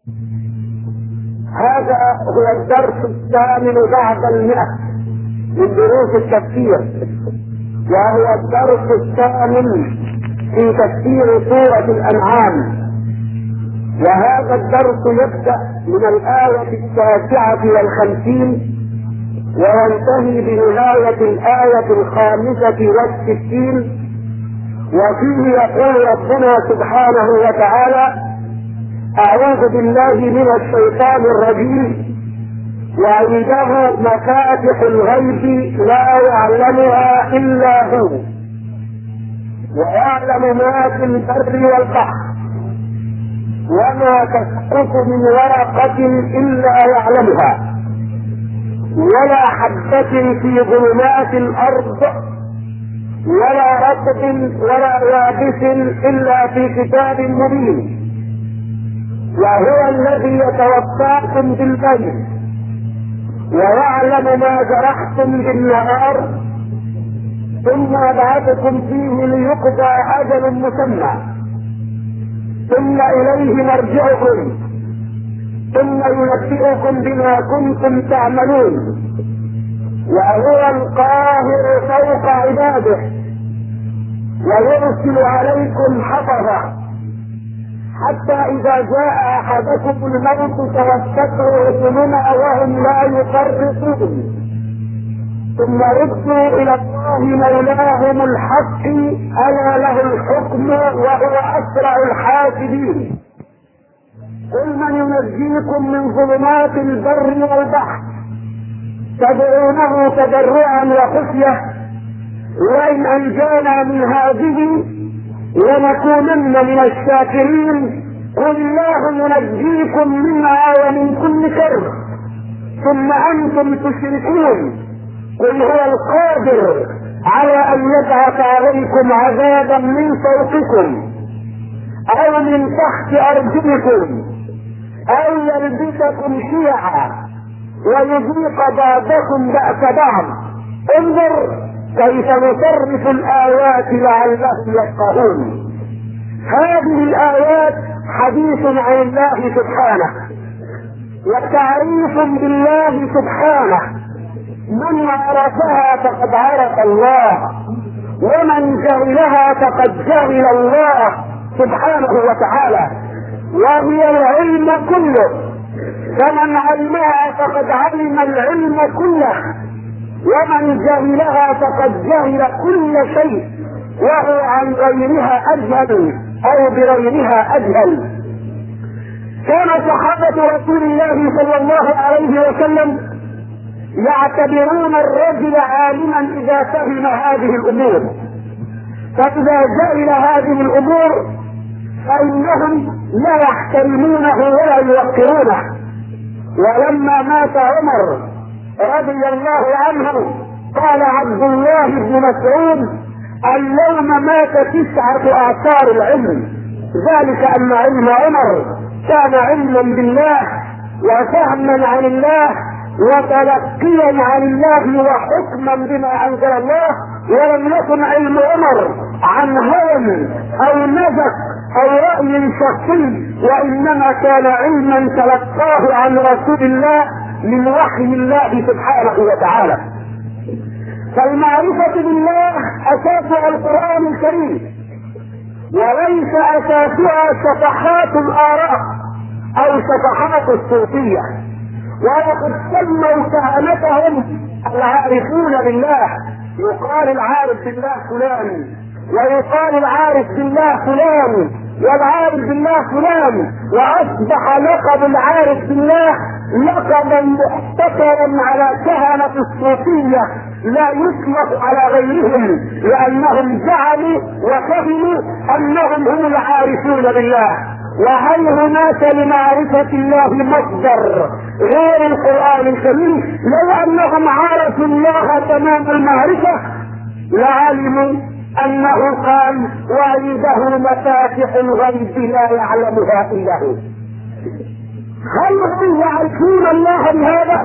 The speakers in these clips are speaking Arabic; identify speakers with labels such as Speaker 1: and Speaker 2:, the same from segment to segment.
Speaker 1: هذا هو الدرس الثامن بعد 100 من دروس التفسير، وهو الدرس الثامن في تفسير سورة الأنعام. وهذا الدرس يبدأ من الآية 59 وينتهي بنهاية الآية 65، وفيه يقول ربنا سبحانه وتعالى: أعوذ بالله من الشيطان الرجيم، وعنده مفاتح الغيب لا يعلمها إلا هو، ويعلم ما في البر والبحر، وما تسقط من ورقة إلا يعلمها، ولا حبة في ظلمات الأرض، ولا رطب ولا يابس إلا في كتاب مبين. وهو الذي يتوفاكم بالليل ويعلم ما جرحتم بالنهار، ثم يبعثكم فيه ليقضى أجل مسمى، ثم إليه مرجعكم، ثم ينبئكم بما كنتم تعملون. وهو القاهر فوق عباده، ويرسل عليكم حفظا حتى إذا جاء أحدكم الموت توفته رسلنا وهم لا يفرطون، ثم ردوا إلى الله مولاهم الحق ألا له الحكم وهو أسرع الحاسبين. قل من ينجيكم من ظلمات البر والبحر تدعونه تضرعا وخفية وإن أنجانا من هذه لنكونن من الشاكرين. قل الله ينجيكم منها ومن كل كرب ثم أنتم تشركون. قل هو القادر على أن يبعث عليكم عذابا من فوقكم أو من تحت أرجلكم أو يلبسكم شيعا ويذيق بعضكم بأس بعض. انظر كيف نصرف الآيات لعلهم يفقهون. هذه الآيات حديث عن الله سبحانه وتعريف بالله سبحانه. من عرفها فقد عرف الله، ومن جهلها فقد جهل الله سبحانه وتعالى. وهي العلم كله، فمن علمها فقد علم العلم كله، ومن جهلها فقد جهل كل شيء وهو عن غيرها أجهل أو بغيرها أجهل. كان صحابة رسول الله صلى الله عليه وسلم يعتبرون الرجل عالما إذا فهم هذه الأمور، فإذا جهل هذه الأمور فإنهم لا يحترمونه ولا يوقرونه. ولما مات عمر رضي الله عنه قال عبد الله بن مسعود: اليوم مات 9 أعصار العلم. ذلك أن علم عمر كان علما بالله وفهما عن الله وتلقيا عن الله وحكما بما أنزل الله، ولم يكن علم عمر عن هوى أو نزك أو رأي شخصي، وإنما كان علما تلقاه عن رسول الله من وحي الله سبحانه وتعالى. فالمعرفة بالله أساسها القرآن الكريم، وليس أساسها صفحات الآراء أو صفحات الصوفية. وقد سموا كهنتهم العارفون بالله، يقال العارف بالله فلان، ويقال العارف بالله فلان، والعارف بالله فلان، وأصبح لقب العارف بالله لقبا محتكرا على كهنة الصوفية لا يطلق على غيرهم، لأنهم جعلوا وفهموا أنهم هم العارفون بالله. وهل هناك لمعرفة الله مصدر غير القرآن الكريم؟ لو أنهم عرفوا الله تمام المعرفة لعلموا أنه قال: وعنده مفاتح الغيب لا يعلمها إلا هو. هل هم يعرفون الله بهذا؟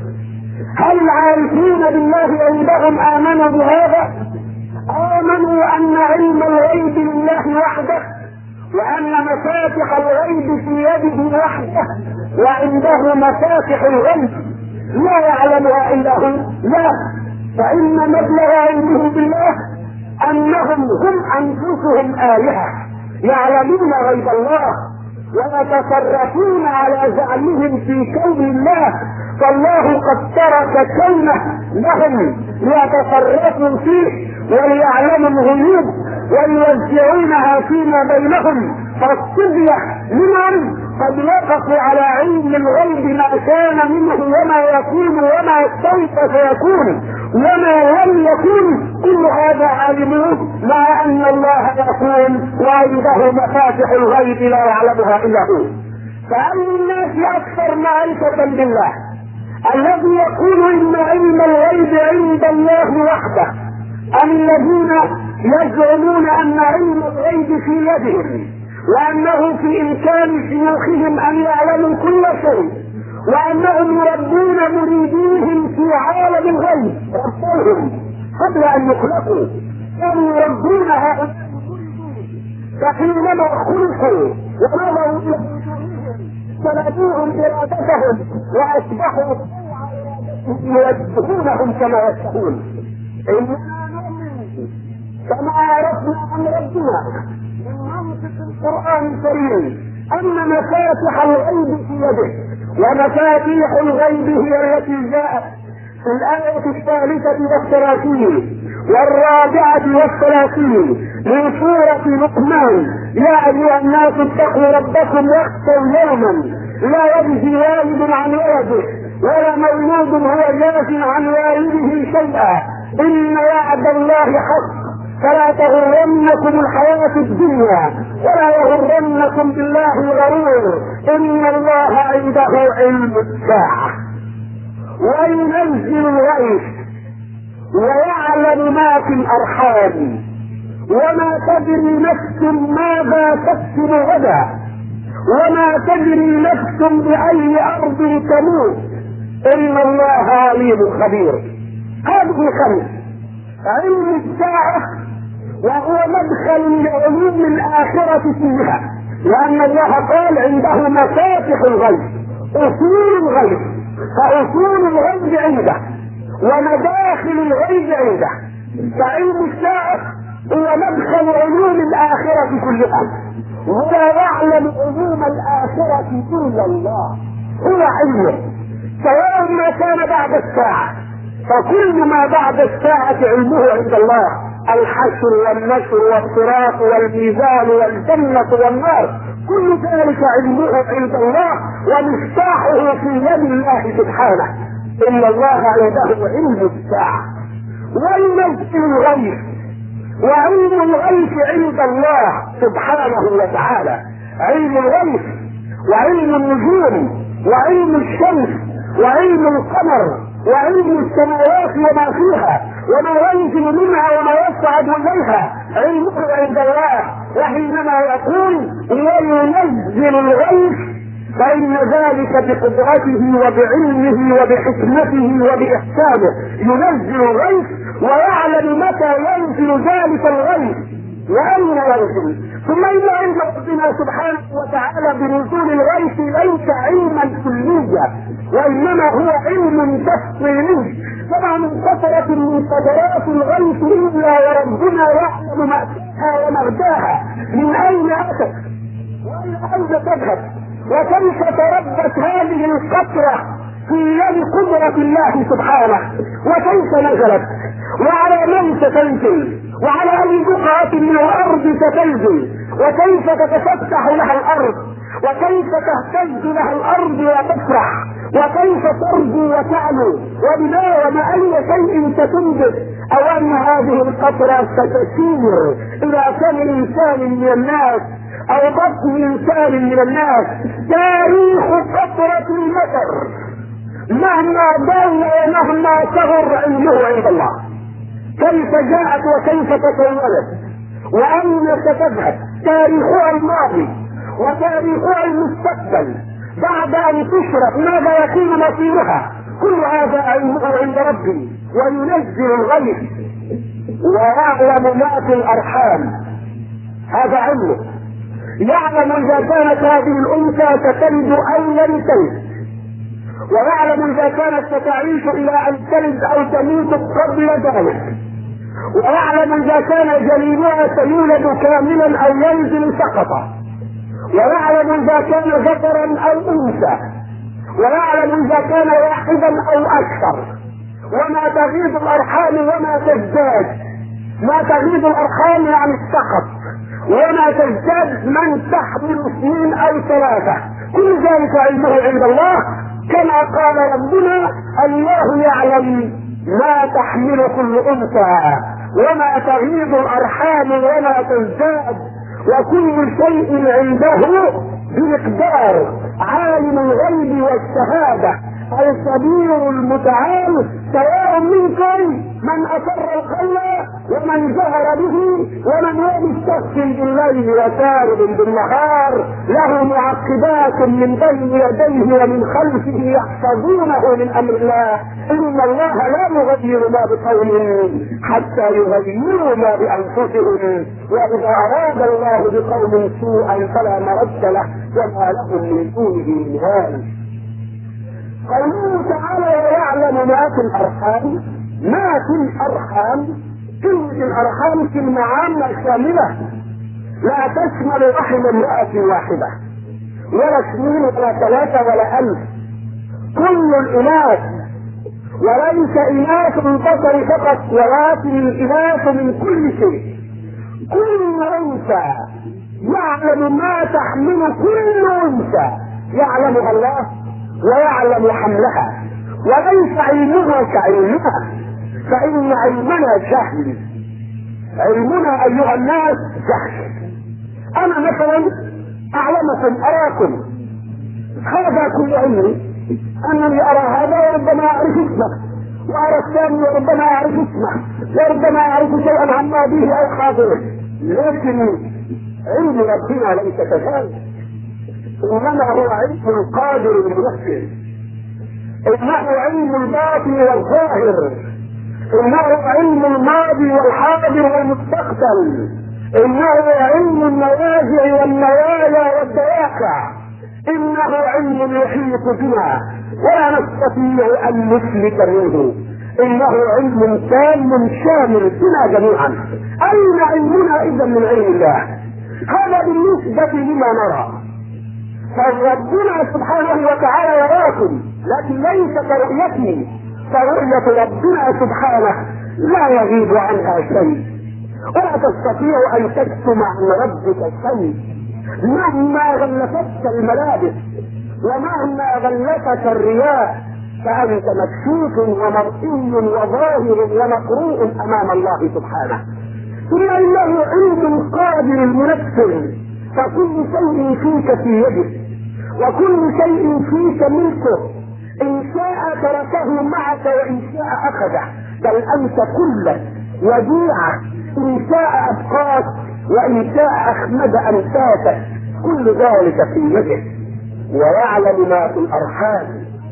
Speaker 1: هل العارفين بالله عندهم آمنوا بهذا؟ آمنوا أن علم الغيب لله وحده، وأن مفاتح الغيب في يده وحده وعنده مفاتح الغيب لا يعلمها الا هو؟ لا، فان مبلغ علمه بالله انهم هم انفسهم آلهة يعلمون غيب الله ويتصرفون على زعمهم في كون الله، فالله قد ترك كونه لهم ليتصرفوا فيه وليعلموا الغيوب ويوزعونها فيما بينهم، فالصبية منهم قد وقفوا على علم الغيب ما كان منه وما يكون وما كيف سيكون وما لم يكن، كل هذا عالموه، مع ان الله يقول وعنده مفاتح الغيب لا يعلمها الا هو. فأي الناس اكثر معرفة بالله الذي يقول ان علم الغيب عند الله وحده، ام الذين يزعمون ان علم الغيب في يدهم وانه في امكان شيوخهم ان يعلموا كل شيء وانهم يربون مريديهم في عالم الغيب، ربوهم قبل ان يخلقوا كانوا يربون هؤلاء فحينما خلقوا ونظروا سلبوهم ارادتهم واصبحوا يوجهونهم كما يشاءون. كما عرفنا عن ربنا من منطق القرآن الكريم ان مفاتح الغيب في يده، ومفاتيح الغيب هي التي جاءت في الآية 33 و34 من سورة لقمان: يا أيها الناس اتقوا ربكم واخشوا يوما لا يجزي والد عن ولده ولا مولود هو جاز عن والده شيئا إن وعد الله حق فلا تغرنكم الحياة الدنيا ولا يغرنكم بالله الغرور إن الله عنده علم الساعة وينزل الغيث ويعلم ما في الأرحام وما تدري نفس ماذا تكسب غدا وما تدري نفس بأي أرض تموت إن الله عليم خبير. هذه خمس: علم الساعة وهو مدخل لعلوم الآخرة فيها، لأن الله قال عنده مفاتح الغيب، أصول الغيب، فأصول الغيب عنده ومداخل الغيب عنده. فعلم الساعة هو مدخل علوم الآخرة كلها، ولا يعلم علوم الآخرة إلا الله، هو علمه. سواء ما كان بعد الساعة، فكل ما بعد الساعة علمه عند الله: الحشر والنشر والصراط والميزان والجنة والنار، كل ذلك علمه عند الله ومفتاحه في يد الله سبحانه. إن الله عنده علم الساعة وينزل الغيث، وعلم الغيث عند الله سبحانه وتعالى. علم الغيث وعلم النجوم وعلم الشمس وعلم القمر وعلم السماوات وما فيها وما ينزل منها وما يصعد اليها علمه عند الله. وحينما يقول وينزل الغيث فإن ذلك بقدرته وبعلمه وبحكمته وبإحسانه، ينزل الغيث ويعلم متى ينزل ذلك الغيث وأين ينزل. ثم إن علم ربنا سبحانه وتعالى بنزول الغيث ليس علما كليا وإنما هو علم تفصيلي، طبعا انكسرت من قدرات الغيث إلا وربنا يعلم مأتاها ومغداها، من أين أتت وإلى أين تذهب وكيف تربت هذه القطرة في يد قدرة الله سبحانه، وكيف نزلت وعلى من ستنزل وعلى أي بقعة من الأرض ستنزل وكيف تتفتح لها الأرض وكيف تهتز لها الأرض وتفرح وكيف ترجو وتعلو وبما وما أي شيء ستنبت، أو أن هذه القطرة ستسير إلى كم إنسان من الناس أو بطن إنسان من الناس. تاريخ قطرة المطر مهما ضل ومهما صغر علمه عند الله، كيف جاءت وكيف تكونت وأين ستذهب، تاريخها الماضي وتاريخها المستقبل بعد أن تشرف ماذا يكون مصيرها، كل هذا علمه عند ربي. وينزل الغيث ويعلم ما في الأرحام، هذا علمه. يعلم اذا كانت هذه الانثى ستلد او لن تلد، ويعلم اذا كانت ستعيش الى ان تلد او تموت قبل ذلك، ويعلم اذا كان جنينها سيولد كاملا او ينزل سقطا، ويعلم اذا كان ذكرا او انثى، ويعلم اذا كان واحدا او اكثر، وما تغيض الارحام وما تزداد. ما تغيض الارحام يعني السقط، وما تزداد من تحمل 2 أو 3. كل ذلك علمه عند الله، كما قال ربنا: الله يعلم ما تحمل كل انثى وما تغيض الارحام وما تزداد وكل شيء عنده بمقدار. عالم الغيب والشهاده الكبير المتعال، سواء منكم من اسر القول ومن جهر به ومن هو مستخفي بالليل وسارب بالنهار، له معقبات من بين يديه ومن خلفه يحفظونه من امر الله، ان الله لا يغير ما بقوم حتى يغيروا ما بانفسهم، واذا اراد الله بقوم سوءا فلا مرد له وما لهم من دونه من هاد. قوله تعالى: ويعلم ما في الارحام. ما في الارحام، كلمة الارحام كلمة عامة شاملة لا تشمل رحم امرأة واحدة ولا 2 ولا 3 ولا 1000، كل الاناث، وليس اناث البشر فقط ولكن الاناث من كل شيء. كل انثى يعلم ما تحمل كل انثى، يعلمها الله ويعلم حملها، وليس علمها كعلمها، فإن علمنا جهل. علمنا أيها الناس جهل. أنا مثلا أعلمكم، أراكم، هذا كل علمي أنني أرى هذا وربما أعرف اسمه، وأرى الثاني وربما أعرف اسمه، وربما أعرف شيئا عن ماضيه أو حاضره، لكن علم ربنا ليس كذلك، انما هو علم القادر بنفسه، انه علم الباطن والظاهر، انه علم الماضي والحاضر والمستقبل، انه علم النوازع والنوايا والدواقع، انه علم يحيط بنا ولا نستطيع ان نفلت منه، انه علم تام شامل بنا جميعا. اين علمنا اذا من علم الله؟ هذا بالنسبه لما نرى، فربنا سبحانه وتعالى يراكم، لكن ليس كرؤيته، فرؤية ربنا سبحانه لا يغيب عنها شيء، ولا تستطيع ان تكتم عن ربك شيء، مهما غلفتك الملابس ومهما غلفك الرياء، فانت مكشوف ومرئي وظاهر ومقروء امام الله سبحانه. ثم انه علم قادر المنفذ، فكل شيء فيك في يده، وكل شيء فيك ملكه، ان شاء تركه معك وان شاء اخذه، بل انت كلك وديعه، ان شاء ابقاك وان شاء اخمد انفاسك، كل ذلك في يده. ويعلم ما في الارحام.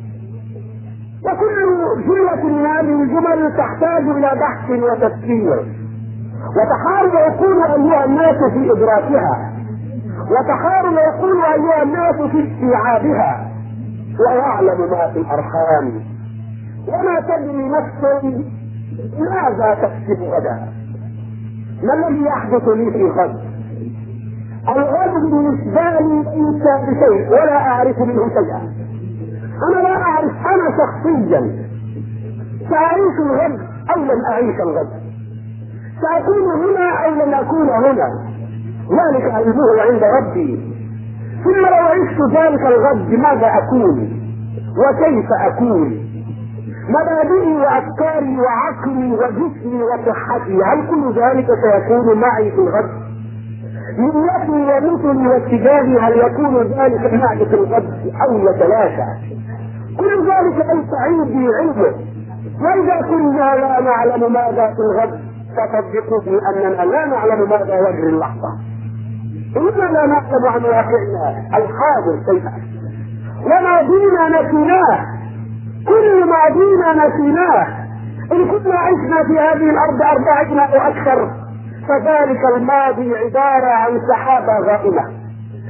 Speaker 1: وكل جملة من هذه الجمل تحتاج الى بحث وتفكير، وتحارب عقول ايها الناس في ادراكها، وتحارب عقول ايها الناس في استيعابها. ويعلم ما في الارحام وما تدري نفس ماذا تكسب غدا. ما الذي يحدث لي في غد؟ الغد بالنسبه لي ليس بشيء ولا اعرف منه شيئا. انا لا اعرف انا شخصيا ساعيش الغد او لن اعيش الغد، ساكون هنا او لن اكون هنا، ذلك علمه عند ربي. ثم لو عشت ذلك الغد ماذا اكون وكيف اكون؟ مبادئي وافكاري وعقلي وجسمي وصحتي، هل كل ذلك سيكون معي في الغد؟ نيتي ومثلي واتجاهي هل يكون ذلك معي في الغد او يتلاشى؟ كل ذلك ليس عندي علمه. واذا كنا لا نعلم ماذا في الغد فصدقوني اننا لا نعلم ماذا يجري اللحظه، اننا لا نعلم عن واقعنا الحاضر شيئا، وماضينا نسيناه، كل ماضينا نسيناه. ان كنا عشنا في هذه الارض 40 او اكثر فذلك الماضي عباره عن سحابه غائمه،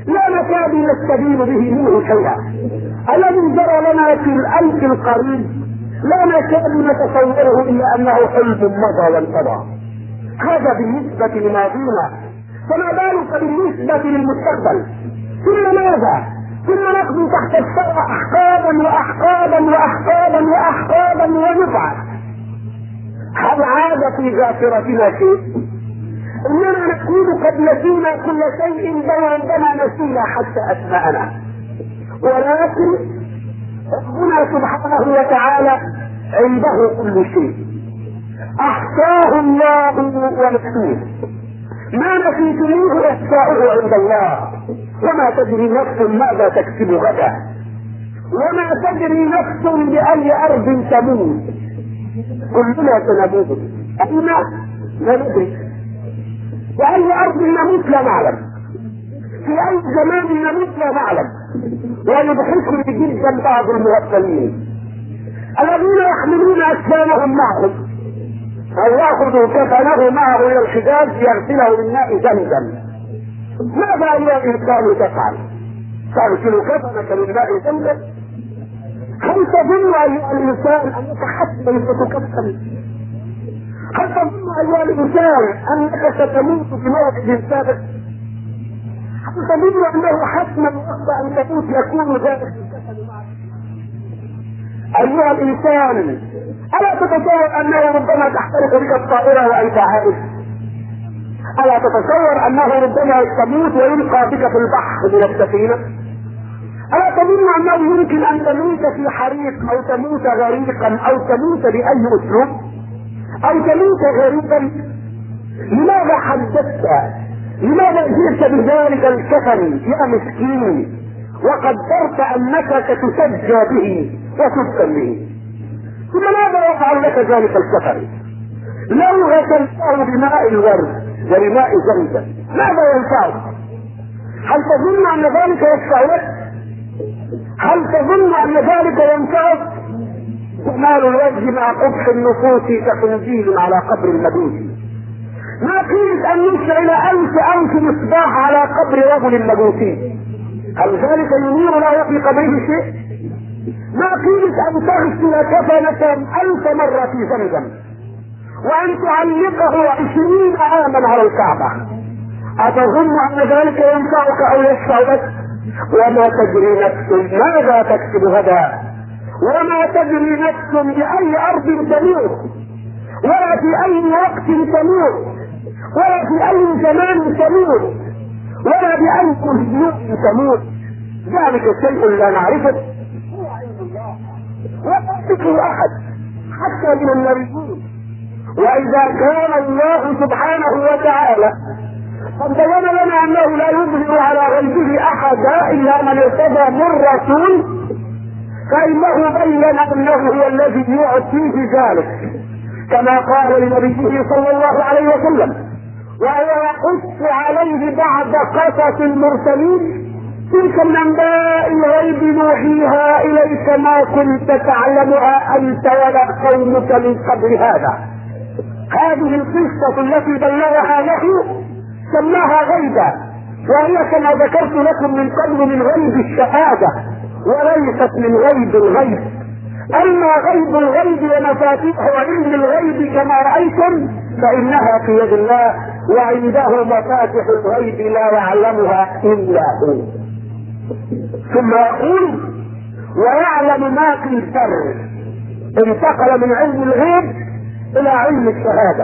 Speaker 1: لا نكاد نستبين به منه شيئا. الذي جرى لنا في الأمس القريب لا نكاد نتصوره إلا أنه حلم مضى وانقضى. هذا بالنسبة لماضينا، فما بالك بالنسبة للمستقبل؟ ثم ماذا؟ ثم نقضي تحت الثرى أحقابا وأحقابا وأحقابا وأحقابا ونفعل. هل عاد في ذاكرتنا شيء؟ إننا نكون قد نسينا كل شيء بل عندما نسينا حتى أسماءنا، ولكن ربنا سبحانه وتعالى عنده كل شيء، أحصاه الله ونسيه. ما نسيتموه إحصاؤه عند الله. وما تدري نفس ماذا تكسب غدا، وما تدري نفس بأي أرض تموت. كلنا سنموت، أين لا ندري، بأي أرض نموت لا نعلم، في أي زمان نموت لا نعلم. ويضحكني جدا بعض المغفلين الذين يحملون أسنانهم معهم أو يأخذوا كفنه معه إلى الحجاز يغسله بالماء زمزم. ماذا أيها الإنسان تفعل؟ تغسل كفنك بالماء زمزم؟ هل تظن أيها الإنسان أنك حتى ستكفن؟ هل تظن أيها الإنسان أنك ستموت في موعد ثابت؟ هل تظن أنه حتما وقت أن تموت يكون ذلك الكفن معك؟ أيها الإنسان، ألا تتصور أنه ربما تحترق بك الطائرة وأنت عائد؟ ألا تتصور أنه ربما تموت ويلقى بك في البحر من السفينة؟ ألا تظن أنه يمكن أن تموت في حريق أو تموت غريقا أو تموت بأي أسلوب أو تموت غريبا؟ لماذا حدثت؟ لماذا جئت بذلك الكفن يا مسكين وقدرت أنك ستسجى به وتدفن به؟ ثم ماذا يفعل لك ذلك الكفن؟ لو غسلته بماء الورد وبماء زمزم ماذا ينفعك؟ هل تظن أن ذلك يشفع لك؟ هل تظن أن ذلك ينفعك؟ جمال الوجه مع قبح النفوس كخنزير على قبر المجوس. ما قيمة أن يشعل ألف مصباح على قبر رجل مجوسي؟ هل ذلك ينير له في قبره شيء؟ ما قيمة أن تغسل كفنك 1000 مرة في زمزم وأن تعلقه 20 عاما على الكعبة؟ أتظن أن ذلك ينفعك أو يشفع لك؟ وما تدري نفس ماذا تكسب غدا، وما تدري نفس بأي أرض تموت، ولا في أي وقت تموت، ولا في أي زمان تموت، ولا بأي أسلوب تموت. ذلك الشيء لا نعرفه هو عند الله ولا يدركه أحد حتى من النبيين. وإذا كان الله سبحانه وتعالى قد بين لنا أنه لا يظهر على غيبه أحدا إلا من ارتضى من رسول، فإنه بين أنه هو الذي يعطيه ذلك كما قال لنبيه صلى الله عليه وسلم: وهو يقص عليه بعد قصص المرسلين تلك من أنباء الغيب نوحيها إليك ما كنت تعلمها أنت ولا قومك من قبل هذا. هذه القصة التي بلغها له سماها غيبا، وهي كما ذكرت لكم من قبل من غيب الشهادة وليست من غيب الغيب. أما غيب الغيب ومفاتيح علم الغيب كما رأيتم فإنها في يد الله، وعنده مفاتيح الغيب لا يعلمها إلا هو. ثم يقول: ويعلم ما في البر. انتقل من علم الغيب إلى علم الشهادة.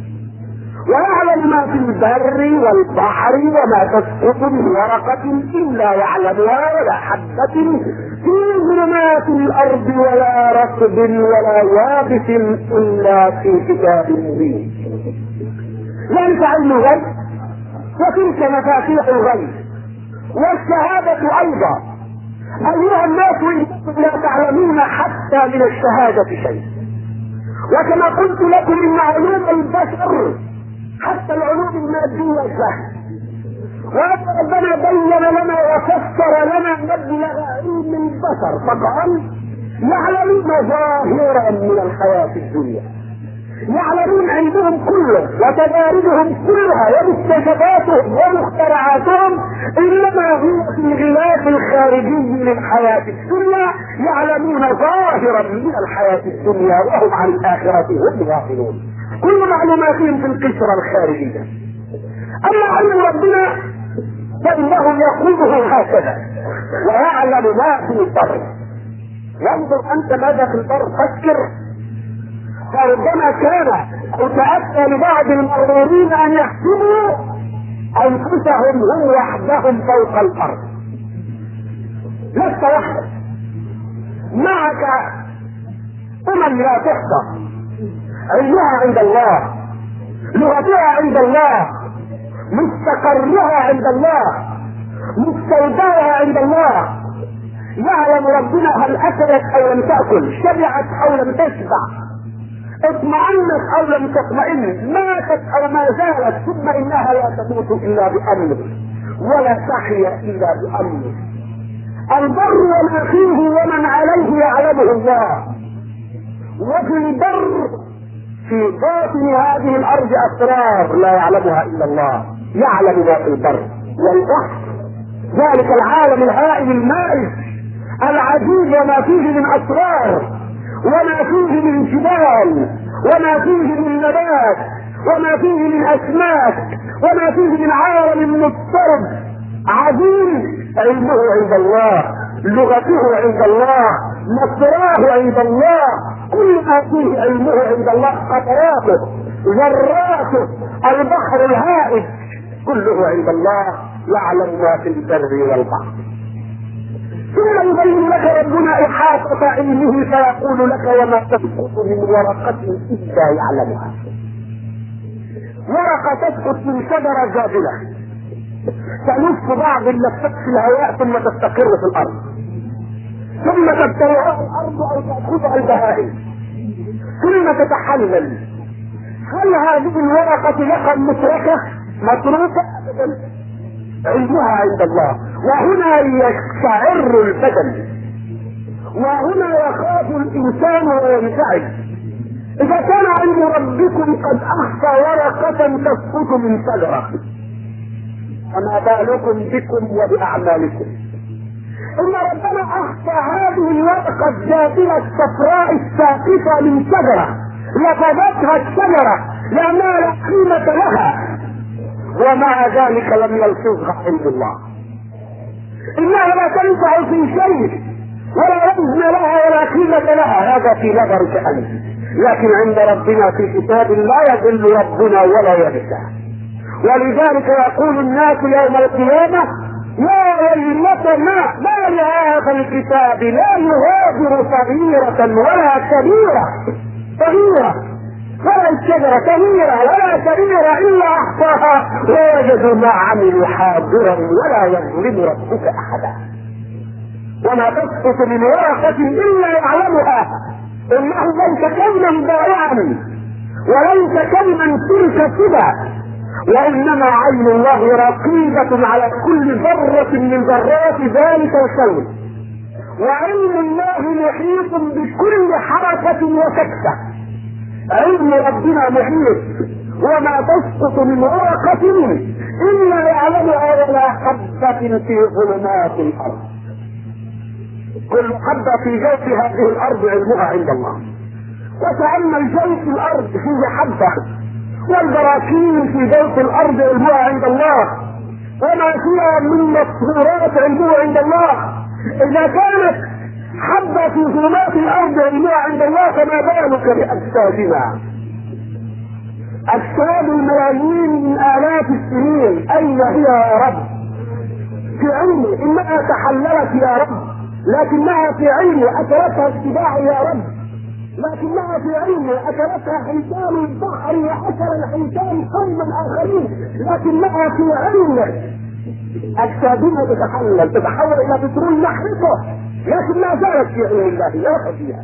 Speaker 1: ويعلم ما في البر والبحر وما تسقط من ورقة إلا يعلمها ولا حبة في ظلمات الأرض ولا رطب ولا يابس إلا في كتاب مبين. ذلك علم الغيب، وتلك مفاتيح الغيب والشهادة أيضا. أيها الناس إنكم لا تعلمون حتى من الشهادة شيء. وكما قلت لكم إن علوم البشر حتى العلوم المادية سهل، وربنا بين لنا وفسر لنا مبلغ علم البشر فقال: يعلم مظاهرا من الحياة الدنيا. يعلمون علمهم كله وتجاربهم كلها ومكتشفاتهم ومخترعاتهم انما هو في غلاف الخارجي للحياة الدنيا، يعلمون ظاهرا من الحياة الدنيا وهم عن الآخرة هم غافلون. كل معلوماتهم في القشرة الخارجية. اما علم ربنا فانه يقوله هكذا ويعلم ما في البر. ينظر انت ماذا في البر فكر. فربما كان يتأتى لبعض المغرورين ان يحسبوا انفسهم هم وحدهم فوق الارض. لست وحدك، معك لا تحصى، علمها عند الله، لغتها عند الله، مستقرها عند الله، مستودعها عند الله. يعلم ربنا هل اكلت او لم تاكل، شبعت او لم تشبع، اطمأنت او لم تطمئن، ماتت او ما زالت، ثم انها لا تموت الا بامره ولا تحيا الا بامره. البر وما فيه ومن عليه يعلمه الله. وفي البر في باطن هذه الارض اسرار لا يعلمها الا الله. يعلم ما في البر والبحر، ذلك العالم الهائل المائل العجيب، وما فيه من اسرار، وما فيه من جبال، وما فيه من نبات، وما فيه من اسماك، وما فيه من عالم مضطرب عظيم. علمه عند الله، لغته عند الله، مصراه عند الله، كل ما فيه علمه عند الله، قطراته، ذراته، البحر الهائل كله عند الله. يعلم ما في البر والبحر. ثم يبين لك ربنا إحاطة علمه فيقول لك وما تسقط من ورقة إلا يعلمها. ورقة تسقط من شجرة جاذلة تلف بعض اللفات في الهواء ثم تستقر في الأرض، ثم تبتلعها الأرض أو تأخذها البهائم ثم تتحلل. هل هذه الورقة لك متركة متروكة؟ علمها عند الله. وهنا يشعر البدن، وهنا يخاف الانسان وينزعج. اذا كان علم ربكم قد احصى ورقة تسقط من شجرة، فما بالكم بكم وباعمالكم. ان ربنا احصى هذه الورقة الجاذلة الصفراء الساقطة من شجرة، لفظتها الشجرة لانها لا قيمة لها، ومع ذلك لم يلفظها علم الله. انها لا تنفع في شيء ولا وزن لها ولا قيمة لها، هذا في نظرك انت، لكن عند ربنا في كتاب لا يضل ربنا ولا ينسى. ولذلك يقول الناس يوم القيامة يا ويلتنا ما لهذا الكتاب لا يغادر صغيرة ولا كبيرة، ولا الشجرة كبيرة ولا كبيرة إلا أحصاها ووجدوا ما عملوا حاضرا ولا يظلم ربك أحدا. وما تسقط من ورقة إلا يعلمها. إنه ليس كونا ضائعا وليس كونا تلك سدى، وإنما عين الله رقيبة على كل ذرة من ذرات ذلك الكون، وعلم الله محيط بكل حركة وسكتة. علم ربنا محيط، وما تسقط من ورقة إلا يعلمها ولا حبة في ظلمات الأرض. كل حبة في جوف هذه الأرض علمها عند الله. وتأمل جوف الأرض فيه حبة، والبراكين في جوف الأرض علمها عند الله، وما فيها من مصهورات علمها عند الله. إذا كانت حبة في ظلمات الأرض علمها عند الله، فما بالك بأجسادنا، أجساد الملايين من آلاف السنين، أين هي يا رب؟ في علمي. إنها تحللت يا رب، لكنها في علمي. أكلتها السباع يا رب، لكنها في علمي. أكلتها حيتان البحر وأكل الحيتان قوما آخرين، لكنها في علمي. أجسادنا تتحول إلى بترول نحرقه، لكن ما زالت في علم الله لا خفيها.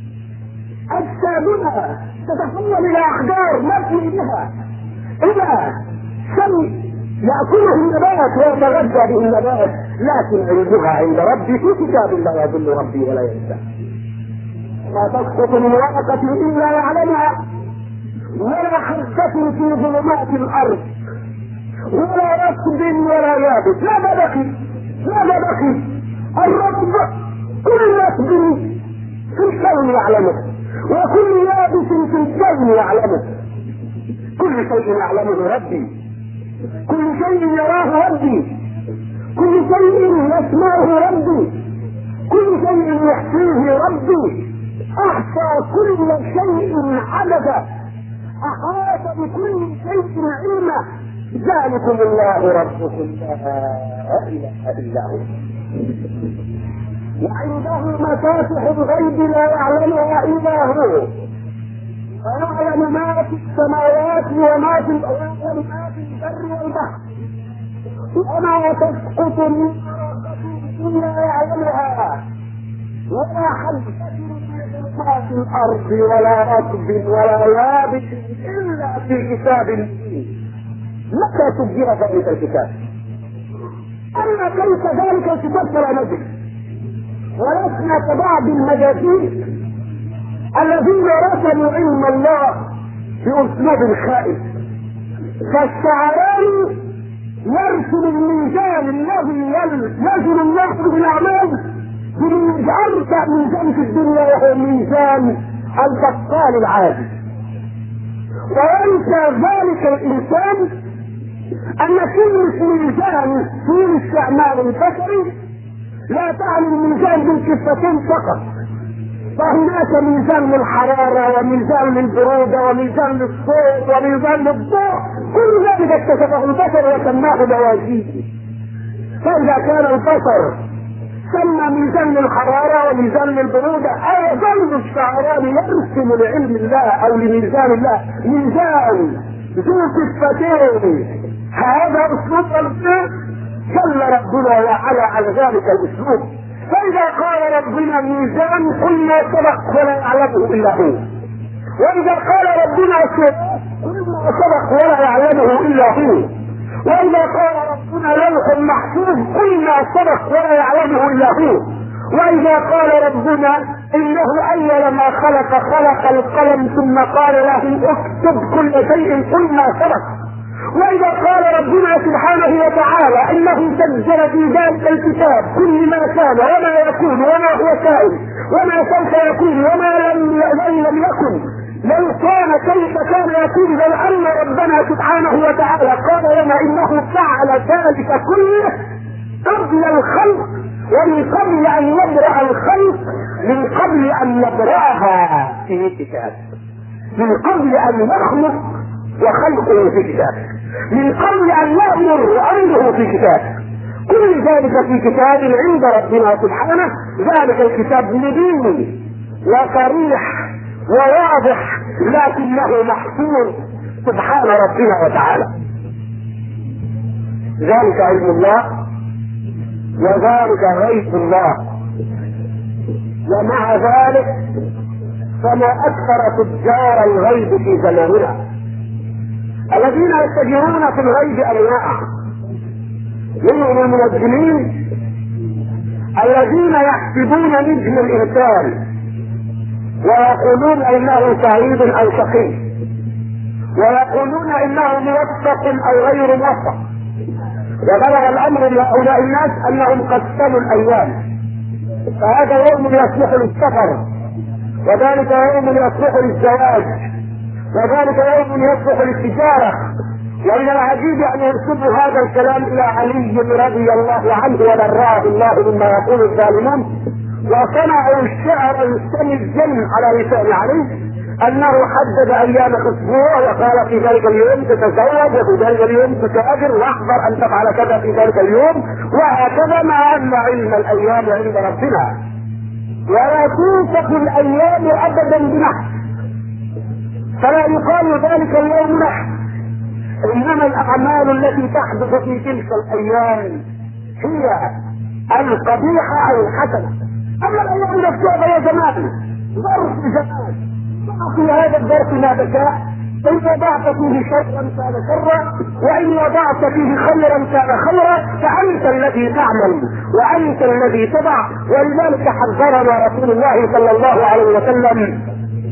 Speaker 1: أجسادنا تتحول إلى أحجار نبني بها، إلى شيء يأكله النبات ويتغذى به النبات، لكن علمها عند ربي في كتاب لا يضل ربي ولا ينسى. ما تسقط من ورقة إلا يعلمها، ولا حركة في ظلمات الارض، ولا ركب ولا يابس. ماذا بقي؟ ماذا بقي؟ الرب كل ركب في الكون يعلمه، وكل يابس في الكون يعلمه. كل شيء يعلمه ربي، كل شيء يراه ربي، كل شيء يسمعه ربي، كل شيء يحصيه ربي. احصى كل شيء عددا، احاط بكل شيء علما. ذلكم الله ربكم لا اله الا هو. وعنده مفاتح الغيب لا يعلمها الا هو، ويعلم ما في السماوات وما في الارض وما في البر والبحر، وما تسقط من ورقة الا يعلمها، ولا حبة ما في الارض ولا رطب ولا يابس الا في كتاب مبين. متى سجل ذلك الكتاب؟ اما كيف ذلك الكتاب فلا ندري، ولسنا كبعض المجاهيل الذين رسموا علم الله باسلوب خائف. فالشعراني يرسم الميزان الذي يزن الله بالاعمال بميزان ميزان في الدنيا، وهو ميزان البطال العادي. وينسى ذلك الانسان ان كلمة ميزان في الاستعمال البشري لا تعني الميزان بالكفتين فقط، فهناك ميزان للحرارة وميزان للبرودة وميزان للصوت وميزان للضوء، كل ذلك اكتشفه البشر وسماه موازين. فإذا كان البشر سمى ميزان للحرارة وميزان للبرودة، أيضا الشعران يرسم لعلم الله أو لميزان الله ميزان ذو كفتين. هذا أسلوب الفقه جل ربنا وعلا على ذلك الأسلوب. فإذا قال ربنا ميزان قلنا سبق ولا يعلمه إلا هو، وإذا قال ربنا صدق قلنا سبق ولا يعلمه إلا هو، وإذا قال ربنا لوح محفوظ قلنا سبق ولا يعلمه إلا هو، وإذا قال ربنا إنه أول ما خلق القلم ثم قال له اكتب كل شيء قلنا سبق، وإذا قال ربنا سبحانه وتعالى إنه سجل في ذلك الكتاب كل ما كان وما يكون وما هو كائن وما سوف يكون وما لم يكن، لو كان كيف كان يكون، بل أن ربنا سبحانه وتعالى قال لنا إنه فعل ذلك كله قبل الخلق، ومن قبل أن يبرأ الخلق، من قبل أن نبرأها في كتاب، من قبل أن نخلق وخلقه في كتاب، من قبل ان يأمر وامره في كتاب. كل ذلك في كتاب عند ربنا سبحانه. ذلك الكتاب مبين وصريح وواضح، لكنه محفوظ سبحان ربنا وتعالى. ذلك علم الله وذلك غيب الله. ومع ذلك فما اكثر تجار الغيب في زماننا الذين يتجرون في الغيب انواع، منهم المنجمين الذين يحسبون نجم الانسان ويقولون انه سعيد او شقي، ويقولون انه موفق او غير موفق. وبلغ الامر لهؤلاء الناس انهم قسموا الايام، فهذا يوم يصلح للسفر، وذلك يوم يصلح للزواج، وذلك يوم يصلح للتجارة. ومن العجيب ان ينسبوا هذا الكلام الى علي رضي الله عنه وبراه الله مما يقول الظالمون، وصنعوا الشعر السمي الجن على لسان علي انه حدد ايام الاسبوع وقال في ذلك اليوم تتزوج وفي ذلك اليوم تتأجر واحذر ان تفعل كذا في ذلك اليوم، وهكذا، مع ان علم الايام عند ربنا ولا توصف الايام ابدا بنحس، فلا يقال ذلك اليوم نحس، انما الاعمال التي تحدث في تلك الايام هي القبيحة او الحسنة. اما الايام نفسها فهي زمان، ظرف زمان، في هذا الظرف ما بكاء، ان وضعت فيه شرا كان شرا، وان وضعت فيه خيرا كان خيرا، فانت الذي تعمل وانت الذي تضع. ولذلك حذرنا رسول الله صلى الله عليه وسلم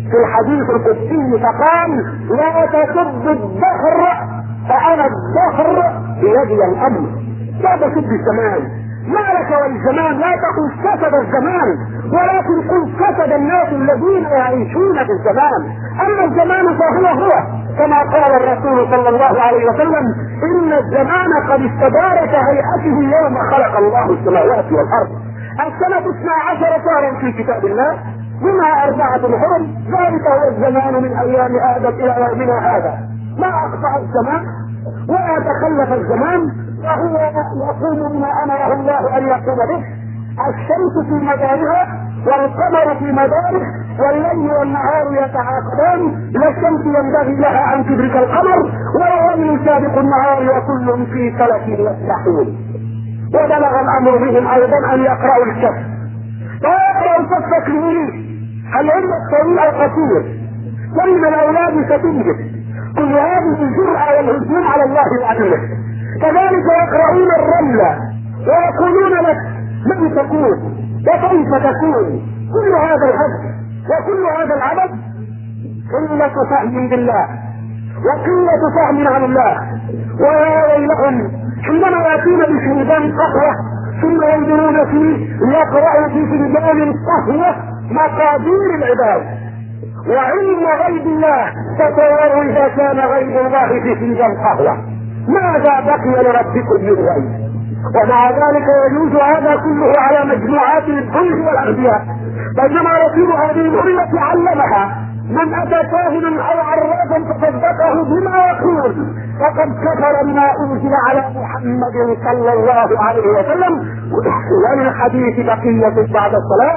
Speaker 1: في الحديث القدسي فقال: لا تسب الدهر فانا الدهر بيدي الامر. لا تسب الزمان، ما لك والزمان، لا تقل كسد الزمان، ولكن قل كسد الناس الذين يعيشون في الزمان. اما الزمان فهو هو، كما قال الرسول صلى الله عليه وسلم: ان الزمان قد استدار كهيئته يوم خلق الله السماوات والارض. السنة 12 شهرا في كتاب الله، منها 4 حرم، ذلك هو الزمان من ايام ادم الى يومنا هذا. ما اقطع الزمان ولا تخلف الزمان، وهو يقوم بما امره الله ان يقوم به. الشمس في مدارها والقمر في مداره، والليل والنهار يتعاقبان، لا الشمس ينبغي لها ان تدرك القمر، ولا الليل سابق النهار، وكل في فلك يسبحون. وبلغ الامر بهم ايضا ان يقرأوا الكف. فيقرأوا الكف كلمين، هل هم الطويل او قصير؟ كم الاولاد ستنجز. كل هذه الجرأة والهجوم على الله وعلمه. كذلك يقرؤون الرمل ويقولون لك: من تكون وكيف تكون؟ كل هذا الهدف وكل هذا العبث قلة فهم بالله وقلة فهم عن الله. ويا ويلهم حينما ياتون بفنجان قهوة ثم ينظرون فيه يقرأوا في فنجان القهوة مقادير العباد وعلم غيب الله. تصوروا اذا كان غيب الله في فنجان قهوة، ماذا بقي لربكم من غيب؟ ومع ذلك يجوز هذا كله على مجموعات الكل والانبياء، بينما رسول هذه الامه علمها: من اتى كاهنا او عرافا فصدقه بما يقول فقد كفر بما انزل على محمد صلى الله عليه وسلم. وللحديث بقيه بعد الصلاه.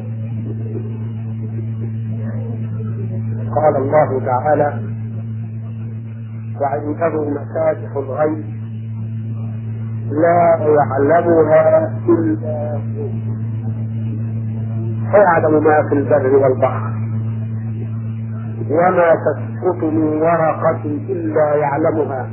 Speaker 1: قال الله تعالى: وعنده مفاتح الغيب لا يعلمها الا هو ويعلم ما في البر والبحر وما تسقط من ورقة الا يعلمها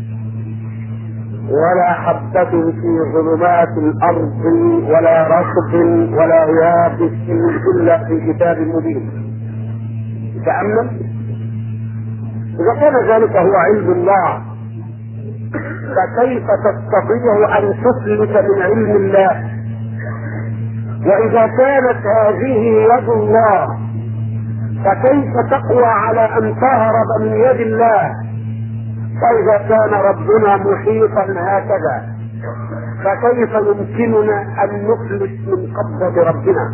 Speaker 1: ولا حبة في ظلمات الارض ولا رطب ولا يابس الا في كتاب مبين. تأمل، إذا كان ذلك هو علم الله فكيف تستطيع أن تفلت من علم الله؟ وإذا كانت هذه يد الله فكيف تقوى على أن تهرب من يد الله؟ فإذا كان ربنا محيطا هكذا فكيف يمكننا أن نفلت من قبضة ربنا؟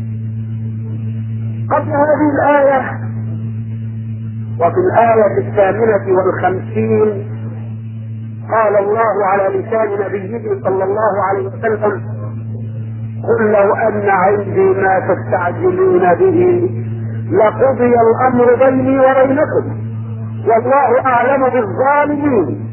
Speaker 1: قبل هذه الآية وفي الآية 58 قال الله على لسان نبيه صلى الله عليه وسلم: قل لو أن عندي ما تستعجلون به لقضي الأمر بيني وبينكم والله أعلم بالظالمين.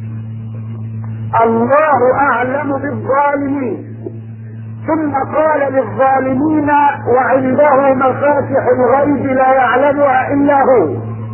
Speaker 1: الله أعلم بالظالمين. ثم قال للظالمين: وعنده مفاتح الغيب لا يعلمها إلا هو.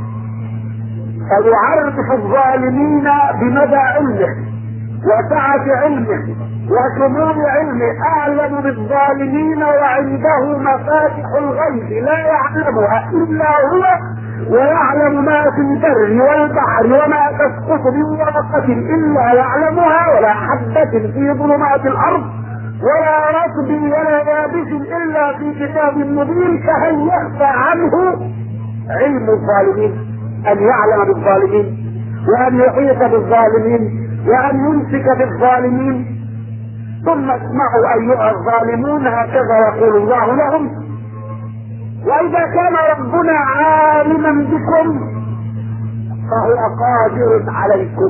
Speaker 1: فيعرف الظالمين بمدى علمه وسعة علمه وشمول علمه. أعلم بالظالمين وعنده مفاتح الغيب لا يعلمها إلا هو ويعلم ما في البر والبحر وما تسقط من ورقة إلا يعلمها ولا حبة في ظلمات الأرض ولا رطب ولا يابس إلا في كتاب مبين. فهل يخفى عنه علم الظالمين أن يعلم بالظالمين وأن يحيط بالظالمين وأن يمسك بالظالمين؟ ثم اسمعوا أيها الظالمون، هكذا يقول الله لهم: وإذا كان ربنا عالما بكم فهو قادر عليكم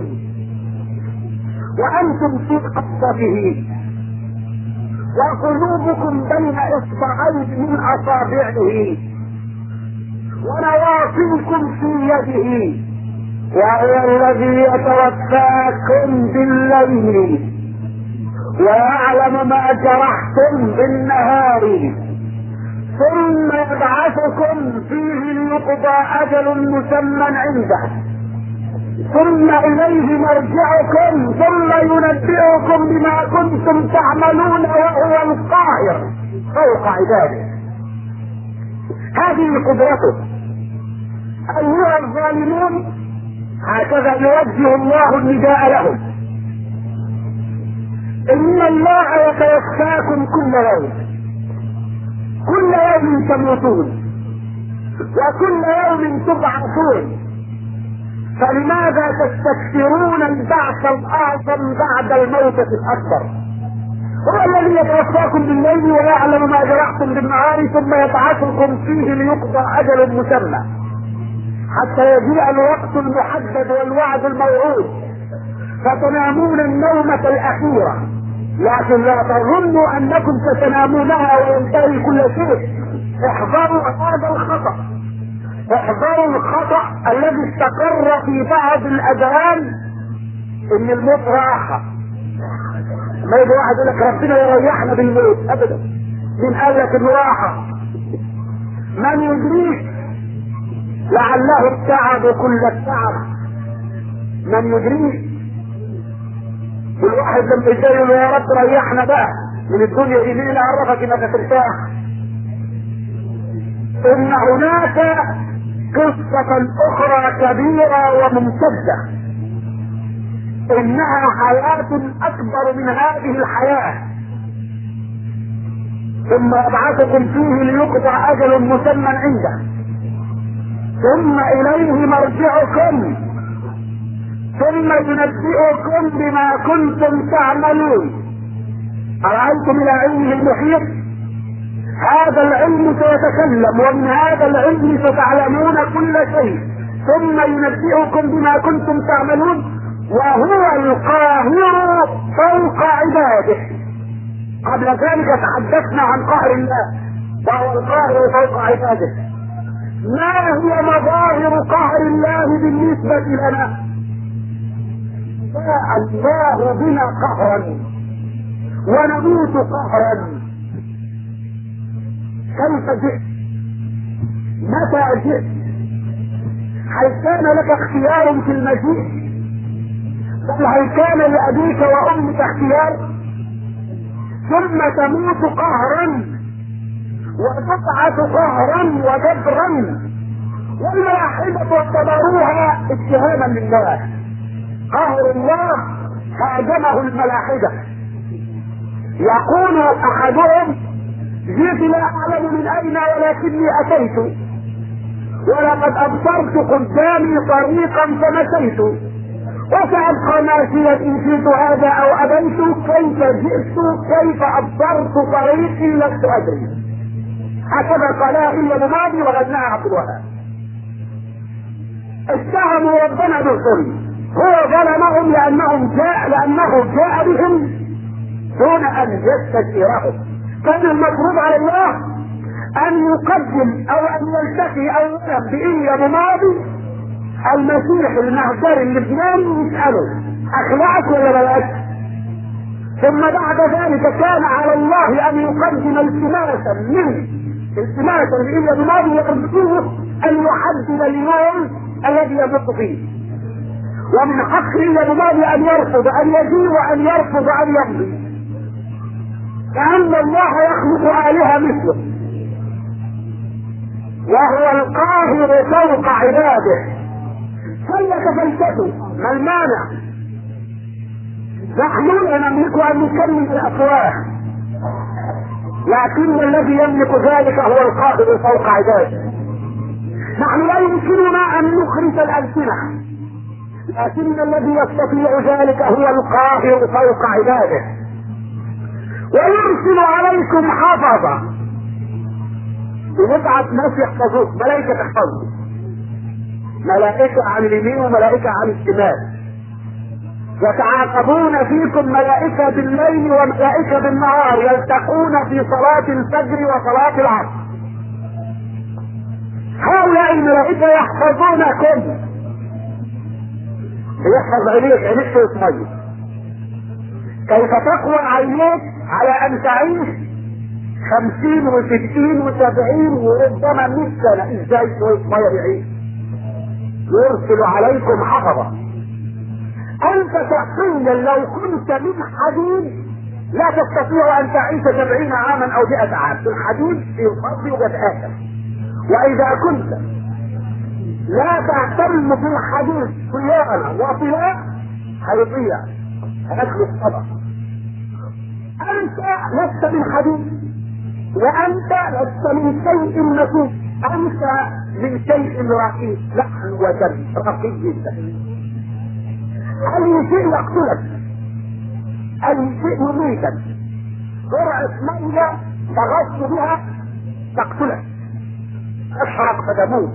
Speaker 1: وأنتم في قبضته وقلوبكم بين إصبعين من أصابعه ونواصيكم في يده وهو الذي يتوفاكم بالليل ويعلم ما جرحتم بالنهار ثم يبعثكم فيه ليقضى أجل مسمى عنده ثم إليه مرجعكم ثم ينبئكم بما كنتم تعملون وهو القاهر فوق عباده. هذه قدرته ايها الظالمون، هكذا يوجه الله النداء لهم. ان الله يتوفاكم كل يوم، كل يوم تموتون وكل يوم تبعثون، فلماذا تستكثرون البعث الاعظم بعد الموتة الاكبر؟ هو الذي يتوفاكم بالليل ويعلم ما جرحتم بالنهار ثم يبعثكم فيه ليقضى اجل مسمى حتى يجيء الوقت المحدد والوعد الموعود، فتنامون النومة الاخيرة، لكن لا تظنوا انكم ستنامونها وينتهي كل شيء. احذروا هذا الخطأ، احذروا الخطأ الذي استقر في بعض الاذهان ان الموت راحة. ما يجي واحد يقول لك ربنا يريحنا بالموت، ابدا. مين قال لك انه راحة؟ من يدريك؟ لعله التعب كل التعب، من يدريك؟ الواحد لما يجي يقول يا رب ريحنا بقى من الدنيا دي، مين اللي عرفك انك ترتاح؟ ان هناك قصة اخرى كبيرة وممتدة، انها حياة اكبر من هذه الحياة، ثم يبعثكم فيه ليقضى اجل مسمى عنده، ثم اليه مرجعكم ثم ينبئكم بما كنتم تعملون. أرأيتم إلى علمه المحيط؟ هذا العلم سيتكلم، ومن هذا العلم ستعلمون كل شيء، ثم ينبئكم بما كنتم تعملون، وهو القاهر فوق عباده. قبل ذلك تحدثنا عن قهر الله، وهو القاهر فوق عباده. ما هي مظاهر قهر الله بالنسبة لنا؟ جاء الله بنا قهرا ونموت قهرا. كيف جئت؟ متى جئت؟ هل كان لك اختيار في المجيء؟ بل هل كان لأبيك وأمك اختيار؟ ثم تموت قهرا وتبعث قهرا وجبرا، والملاحدة اعتبروها اتهاما لله. قهر الله هاجمه الملاحدة. يقول احدهم جئت لا اعلم من اين ولكني اتيت، ولقد ابصرت قدامي طريقا فمشيت، وسأبقى ماشية ان شئت هذا او ابيت. كيف جئت؟ كيف ابصرت طريقي لست ادري. هكذا قالها الا الماضي وغناها عبد الوهاب. اتهموا ربنا بالظلم، هو ظلمهم لانه جاء بهم دون ان يستشيرهم. كان المفروض على الله ان يقدم او ان يلتقي اولا بإيليا ماضي المسيح المهجري اللبناني يسأله اخلعك ولا بلاش، ثم بعد ذلك كان على الله ان يقدم التماسا لإيليا ماضي يرجوه ان يحدد اليوم الذي يموت فيه، ومن حق إيليا ماضي ان يرفض ان يجي وان يرفض ان يمضي، كأن الله يخلق آلهة مثله. وهو القاهر فوق عباده. فلك فلتكن، ما المانع؟ نحن لا نملك ان نكمل الافواه، لكن الذي يملك ذلك هو القاهر فوق عباده. نحن لا يمكننا ان نخرج الالسنه، لكن الذي يستطيع ذلك هو القاهر فوق عباده. ويرسل عليكم حفظة، يبعث ناس يحفظوك، ملائكة تحفظك، ملائكة عن اليمين وملائكة عن الشمال، يتعاقبون فيكم ملائكة بالليل وملائكة بالنهار، يلتقون في صلاة الفجر وصلاة العصر. هؤلاء الملائكة يحفظونكم. يحفظ عينيك ويسميك. كيف تقوى عينيك على ان تعيش 50 و60 و70 وربما 100 سنة؟ ازاي شوية مية يعيش؟ يرسل عليكم حفظة. انت شخصيا لو كنت من حديد لا تستطيع ان تعيش 70 عاما او 100 عام. الحديد في الارض يوجد اخر، واذا كنت لا تهتم بالحديث صيانة وطلاء هيضيع، هياكل الصدق. انت لست من حديث، وانت لست من شيء نفيس، انت من شيء رقيق، لحم ودم رقيق جدا. اي شيء يقتلك، اي شيء يميتك، جرعة مية تغص بها تقتلك، اشرق فتموت.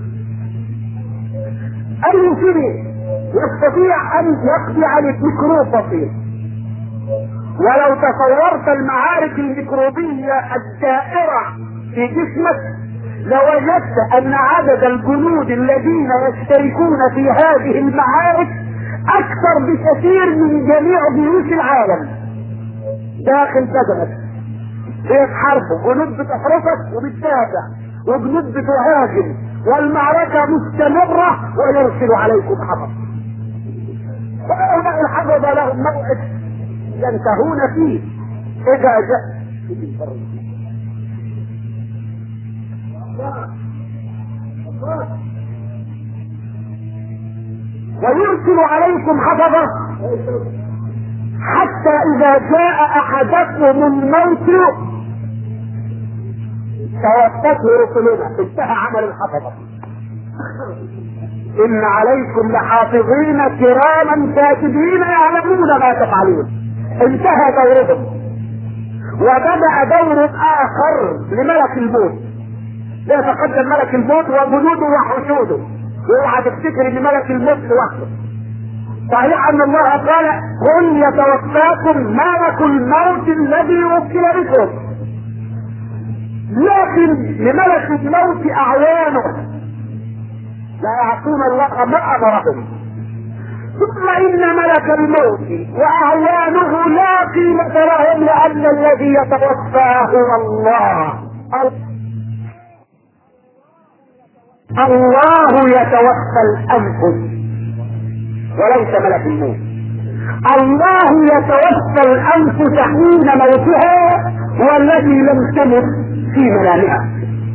Speaker 1: اي شيء يستطيع ان يقضي عليك ميكروب بسيط. ولو تصورت المعارك الميكروبية الدائرة في جسمك لوجدت ان عدد الجنود الذين يشتركون في هذه المعارك اكثر بكثير من جميع جيوش العالم داخل بدنك. بيتحاربوا جنود بتحرسك وبتدافع، وجنود بتهاجم، والمعركة مستمرة ويرسل عليكم حفظ. وهؤلاء الحفظ لهم موعد ينتهون فيه اذا جاء ويرسل عليكم حفظه حتى اذا جاء احدكم الموت توفته رسلنا. انتهى عمل الحفظه. ان عليكم لحافظين كراما كاتبين يعلمون ما تفعلون. انتهى دورهم وبدأ دور اخر لملك الموت. يتقدم ملك الموت وجنوده وحشوده. اوعى تفتكر ان ملك الموت لوحده. صحيح ان الله قال قل يتوفاكم ملك الموت الذي وكل بكم، لكن لملك الموت اعوانه لا يعصون الله ما امرهم. ثم ان ملك الموت واعوانه لا قيمة لهم لان الذي يتوفى هو الله. الله يتوفى الانفس وليس ملك الموت. الله يتوفى الانفس حين موتها والتي لم تمت في منامها،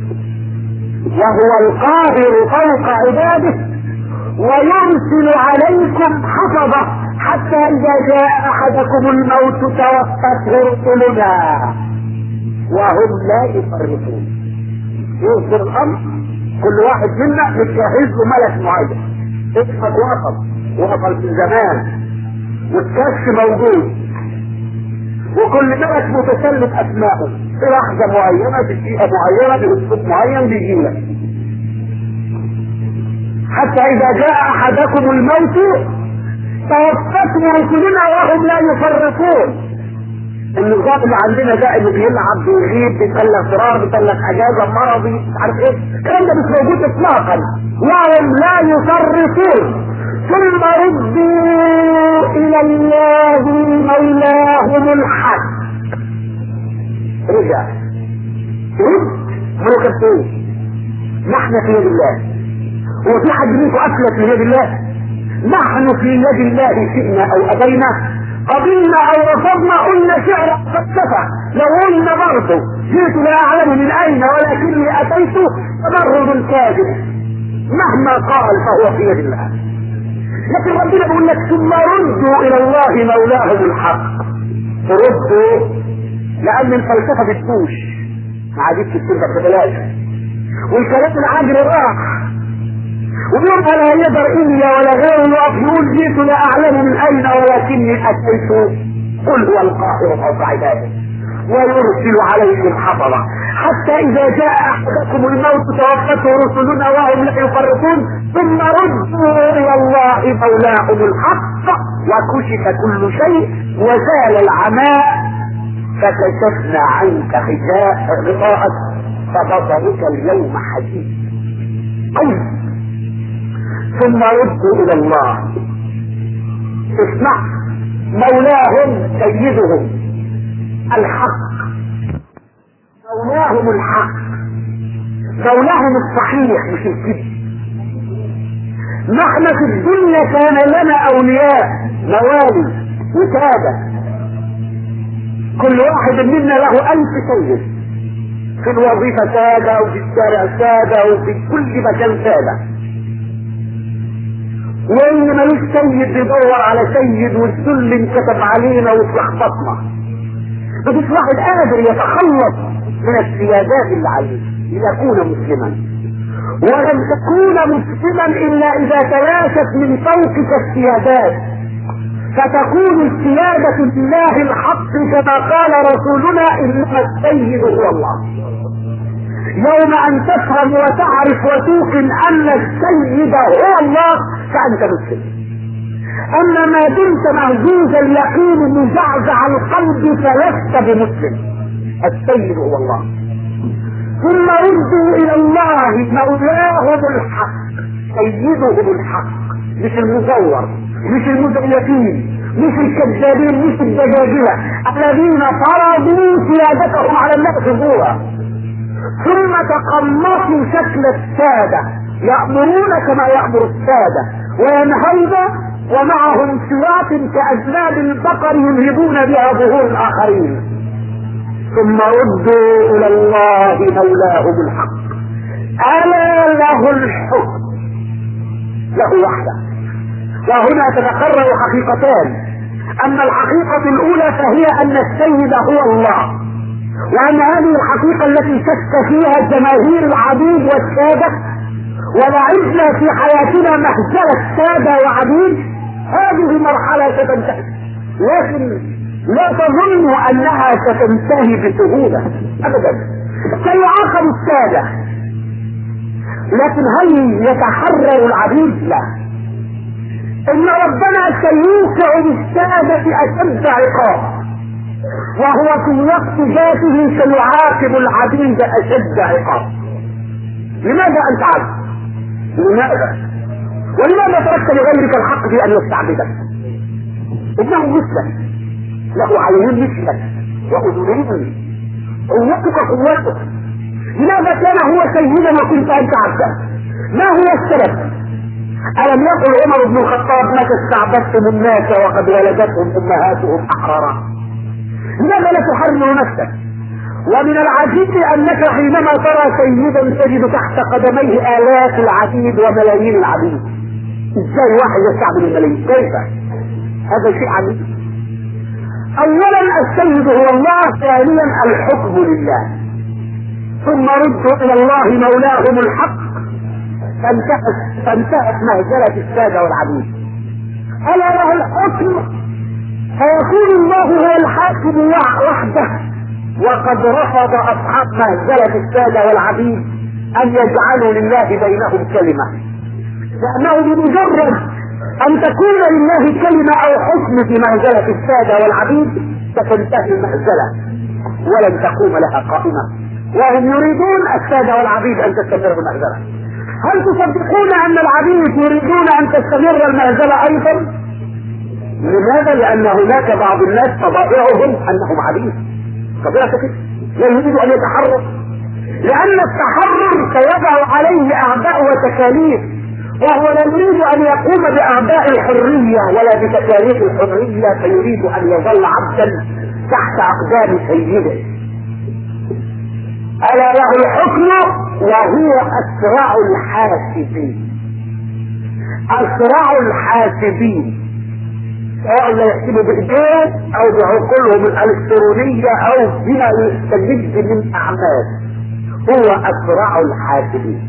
Speaker 1: وهو القاهر فوق عباده ويرسل عليكم حفظه حتى اذا جاء احدكم الموت توفته رسلنا وهم لا يفرقون. يوصل الامر كل واحد منا متجهز له ملك معين. اسمك وصل في زمان والكشف موجود، وكل ملك متسلم اسماءه في لحظه معينه بدقيقه معينه باسلوب معين بيجيلك. حتى اذا جاء احدكم الموت توفته رسلنا وهم لا يفرقون. النظام اللي عندنا ده اللي بيلعب بيغيب بيطلع فرار بيطلع اجازه مرضي مش عارف ايه، الكلام ده مش موجود اطلاقا. وهم لا يفرقون. ثم ردوا الى الله مولاهم الحق. رجع رد ملوك نحن في يد الله. هو في حد منكم افلت من يد الله؟ نحن في يد الله شئنا او ابينا، قبلنا او رفضنا. قلنا شعر فلسفه لو قلنا برضه جئت لا اعلم من اين ولكني اتيت تمرد الكاذب مهما قال فهو في يد الله. لكن ربنا بيقول لك ثم ردوا الى الله مولاهم الحق. ردوا لان الفلسفه بتبوش ما عادتش بتبقى ببلاش، والكلام العاجل راح ويبقى لا يقدر إلي ولا غيره يقف يقول جئت لا أعلم من أين ولكني أتيت قل هو القاهر فوق عباده ويرسل عليكم حفظه حتى إذا جاء أحدكم الموت توفته رسلنا وهم لا يفرقون. ثم ردوا إلى الله مولاهم الحق وكشف كل شيء وزال العماء فكشفنا عنك غطاءك فبصرك اليوم حديد. ثم ردوا الى الله. اسمع، مولاهم سيدهم الحق، مولاهم الحق، مولاهم الصحيح مش الكذب. نحن في الدنيا كان لنا اولياء موالي وسادة، كل واحد منا له 1000 سيد، في الوظيفة سادة وفي الشارع سادة وفي كل مكان سادة. وان ملوش سيد بيدور على سيد والسلم كتب علينا واتلخبطنا. مفيش واحد قادر يتخلص من السيادات اللي عليه ليكون مسلما، ولن تكون مسلما الا اذا تلاشت من فوقك السيادات، فتكون السيادة لله الحق كما قال رسولنا انما السيد هو الله. يوم ان تفهم وتعرف وتوقن ان السيد هو الله فانت مسلم. اما ما دمت مهزوز اليقين مزعزع القلب فلست بمسلم. السيد هو الله. ثم ردوا الى الله مولاهم الحق، سيدهم الحق، مش المزور، مش المزيفين، مش الكذابين، مش الدجاجلة الذين فرضوا سيادتهم على الناس ظهورا ثم تقمصوا شكل السادة، يأمرون كما يأمر السادة وينهون ومعهم سياط كأذناب البقر ينهبون بها ظهور الآخرين. ثم ردوا إلى الله مولاهم الحق، ألا له الحكم، له وحده. وهنا تتقرر حقيقتان. أما الحقيقة الأولى فهي أن السيد هو الله، وأن هذه الحقيقة التي شك فيها جماهير العبيد والسادة ولعبنا في حياتنا مهزلة سادة وعبيد، هذه مرحلة ستنتهي، لكن لا تظنوا أنها ستنتهي بسهولة أبدا. سيعاقب السادة، لكن هل يتحرر العبيد؟ لا. إن ربنا سيوقع بالسادة أشد عقاب، وهو في وقت ذاته سيعاقب العبيد أشد عقاب. لماذا أنت عبد؟ لماذا؟ ولماذا تركت لغيرك الحق في أن يستعبدك؟ إنه مسلم له عينين مثلك وأذنين، قوتك قوتك. لماذا كان هو سيدا وكنت أنت عبدا؟ ما هو السبب؟ ألم يقل عمر بن الخطاب متى استعبدتم الناس وقد ولدتهم أمهاتهم أحرارا؟ لماذا لا تحرر نفسك؟ ومن العجيب أنك حينما ترى سيدا تجد تحت قدميه آلاف العبيد وملايين العبيد. ازاي واحد يستعبد الملايين؟ كيف؟ هذا شيء عجيب. أولا السيد هو الله، ثانيا الحكم لله. ثم ردوا إلى الله مولاهم الحق، فانتهت مهزلة السادة والعبيد. ألا له الحكم، فيكون الله هو الحاكم وحده، وقد رفض أصحاب مهزلة السادة والعبيد أن يجعلوا لله بينهم كلمة، لأنه بمجرد أن تكون لله كلمة أو حكم في مهزلة السادة والعبيد ستنتهي المهزلة ولن تقوم لها قائمة، وهم يريدون السادة والعبيد أن تستمر المهزلة. هل تصدقون أن العبيد يريدون أن تستمر المهزلة أيضا؟ لماذا؟ لأن هناك بعض الناس طبائعهم أنهم عبيد، طبيعة كده لا يريد أن يتحرر، لأن التحرر سيضع عليه أعباء وتكاليف، وهو لا يريد أن يقوم بأعباء الحرية ولا بتكاليف الحرية، فيريد أن يظل عبدا تحت أقدام سيده. ألا له الحكم وهو أسرع الحاسبين. أسرع الحاسبين، سواء لا يحسبوا بإيديهم أو بعقولهم الإلكترونية أو بما يستجد من أعمال، هو أسرع الحاسبين.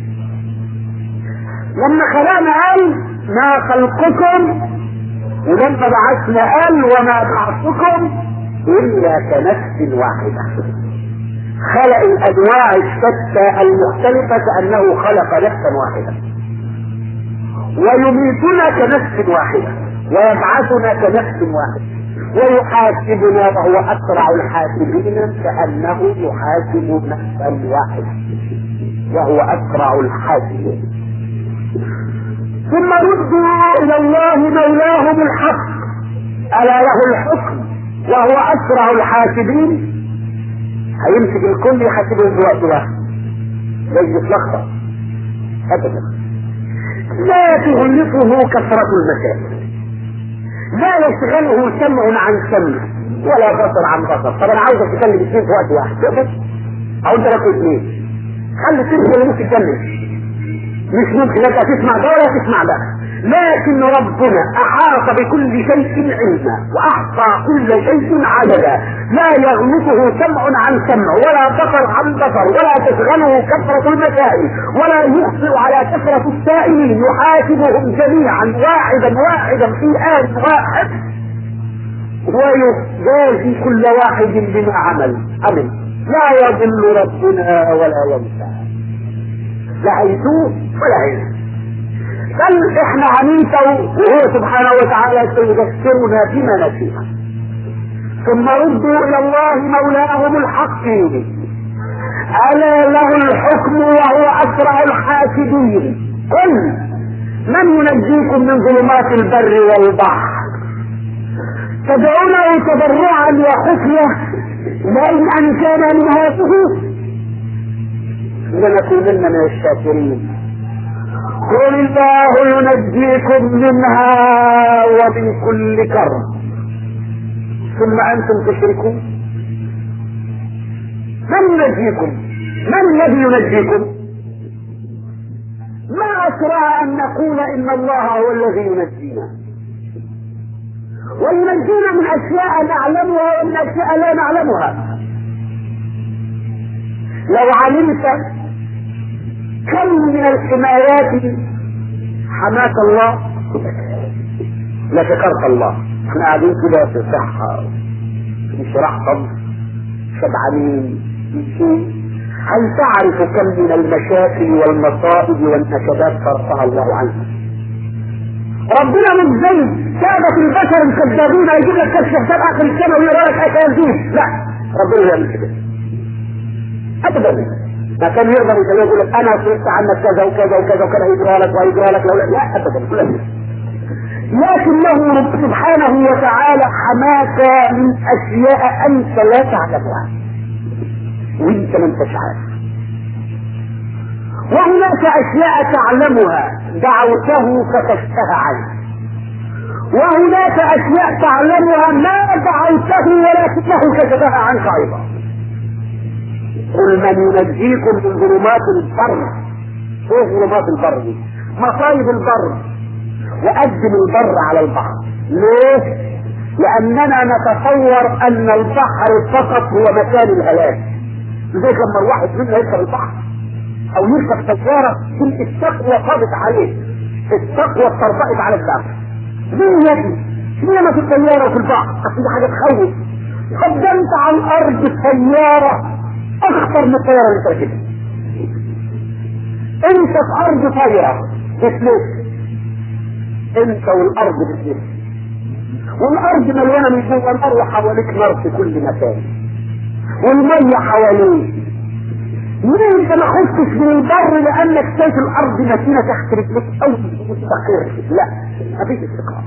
Speaker 1: لما خلقنا قال ما خلقكم، ولما بعثنا قال وما بعثكم إلا كنفس واحدة. خلق الأنواع الشتى المختلفة كأنه خلق نفسا واحدة، ويميتنا كنفس واحدة، ويبعثنا كنفس واحدة، ويحاسبنا وهو أسرع الحاسبين كأنه يحاسب نفسا واحدة، وهو أسرع الحاسبين. ثم ردوا إلى الله مولاهم الحق، ألا له الحكم وهو أسرع الحاسبين. هيمسك الكل يحاسبهم بوقت واحد، لا يتلخبط أبدا. لا تغلقه كثرة المسائل، لا يشغله سمع عن سمع ولا بصر عن بصر. طب انا عاوزك تكلم اثنين في وقت واحد، تقدر؟ عاوز لك اثنين، خلي السلسله اللي ممكن تكمل، مش ممكن انت تسمع ده ولا تسمع ده، لكن ربنا احاط بكل شيء علما واحصى كل شيء عددا، لا يغلطه سمع عن سمع ولا بصر عن بصر ولا تشغله كثرة المسائل ولا يخطئ على كثرة السائلين، يحاسبهم جميعا واحدا في آن واحد ويجازي كل واحد بما عمل. لا يضل ربنا ولا ينسى، لا هيتوب ولا هينسى، بل احنا هننسى وهو سبحانه وتعالى سيذكرنا بما نسينا. ثم ردوا الى الله مولاهم الحق الا له الحكم وهو اسرع الحاسبين. قل من ينجيكم من ظلمات البر والبحر تدعونه تضرعا وخفيه لئن انجانا من هذه لنكونن من الشاكرين. قل الله ينجيكم منها ومن كل كرب ثم انتم تشركون. من ينجيكم؟ من الذي ينجيكم؟ ما اسرع ان نقول ان الله هو الذي ينجينا، وينجينا من اشياء نعلمها ومن اشياء لا نعلمها. لو علمت كم من الحمايات حماك الله لشكرت الله. احنا قاعدين كده في صحة مش رحطب شبعانين شيء. هل تعرف كم من المشاكل والمصائب والنكبات صرفها الله عنك؟ ربنا مش زي سادة البشر الكذابين يجيب لك كشف حساب اخر السنة ويقرا لك حكاية دي. لا، ربنا يعمل كده ابدا. ما كان يقدر يقول لك انا صرفت عنك كذا وكذا وكذا وكذا يجرى لك ويجرى لك. لا ابدا. لكنه رب سبحانه وتعالى حماك من اشياء انت لا تعلمها وانت ما انتش عارف. وهناك اشياء تعلمها دعوته فكشفها عنك، وهناك اشياء تعلمها ما دعوته ولكنه كشفها عنك ايضا. قل من ينجيكم من ظلمات البر. ايه ظلمات البر دي؟ مصايب البر وقدم البر على البحر. ليه؟ لاننا نتصور ان البحر فقط هو مكان الهلاك. زي لما الواحد منا يركب البحر او يركب سيارة تلك التقوى قابض عليه، التقوى اتطربقت على البحر. مين يجي؟ انما في السيارة وفي البحر اصل دي حاجة تخوف. قدمت على الارض السيارة اخطر من الطيارة اللي تركبها. انت في ارض طايرة بتلف، انت والارض بتلف، والارض مليانة من جوه النار وحواليك نار في كل مكان والمية حواليك. ليه انت ما خفتش من البر؟ لانك شايف الارض متينة تحت رجلك او مستقر. لا، مفيش استقرار.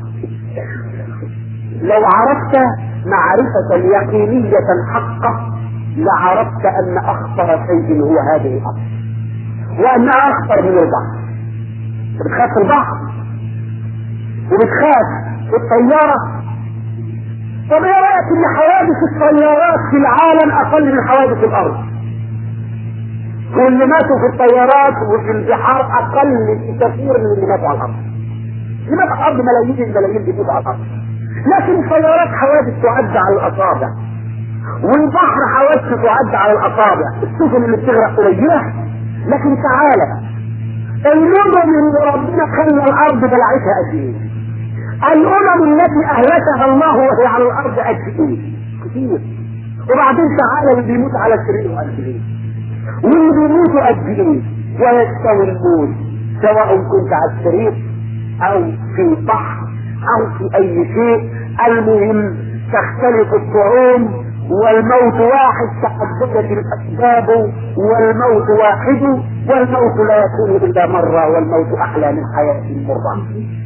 Speaker 1: لو عرفت معرفة يقينية حقة لعرفت ان اخطر شيء هو هذه الارض وانها اخطر من البحر. بتخاف في البحر وبتخاف في الطيارة. طب ايه رايك ان حوادث الطيارات في العالم اقل من حوادث الارض؟ واللي ماتوا في الطيارات وفي البحار اقل كثير من اللي ماتوا على الارض. اللي ماتوا على الارض ملايين الملايين بيموتوا على الارض، لكن الطيارات حوادث تعد على الاصابع، والبحر حوادث تعد على الاصابع. السفن اللي بتغرق قليله، لكن تعالى الامم اللي ربنا خلى الارض بلعتها قد ايه؟ الامم التي اهلكها الله وهي على الارض قد ايه؟ كتير. وبعدين تعالى اللي بيموت على السرير قد ايه؟ واللي بيموتوا قد ايه؟ ويستوي الموت سواء كنت على السرير او في البحر او في اي شيء. المهم تختلف الطعوم والموت واحد، تعددت الاسباب والموت واحد، والموت لا يكون الا مرة، والموت احلى من حياة مرة.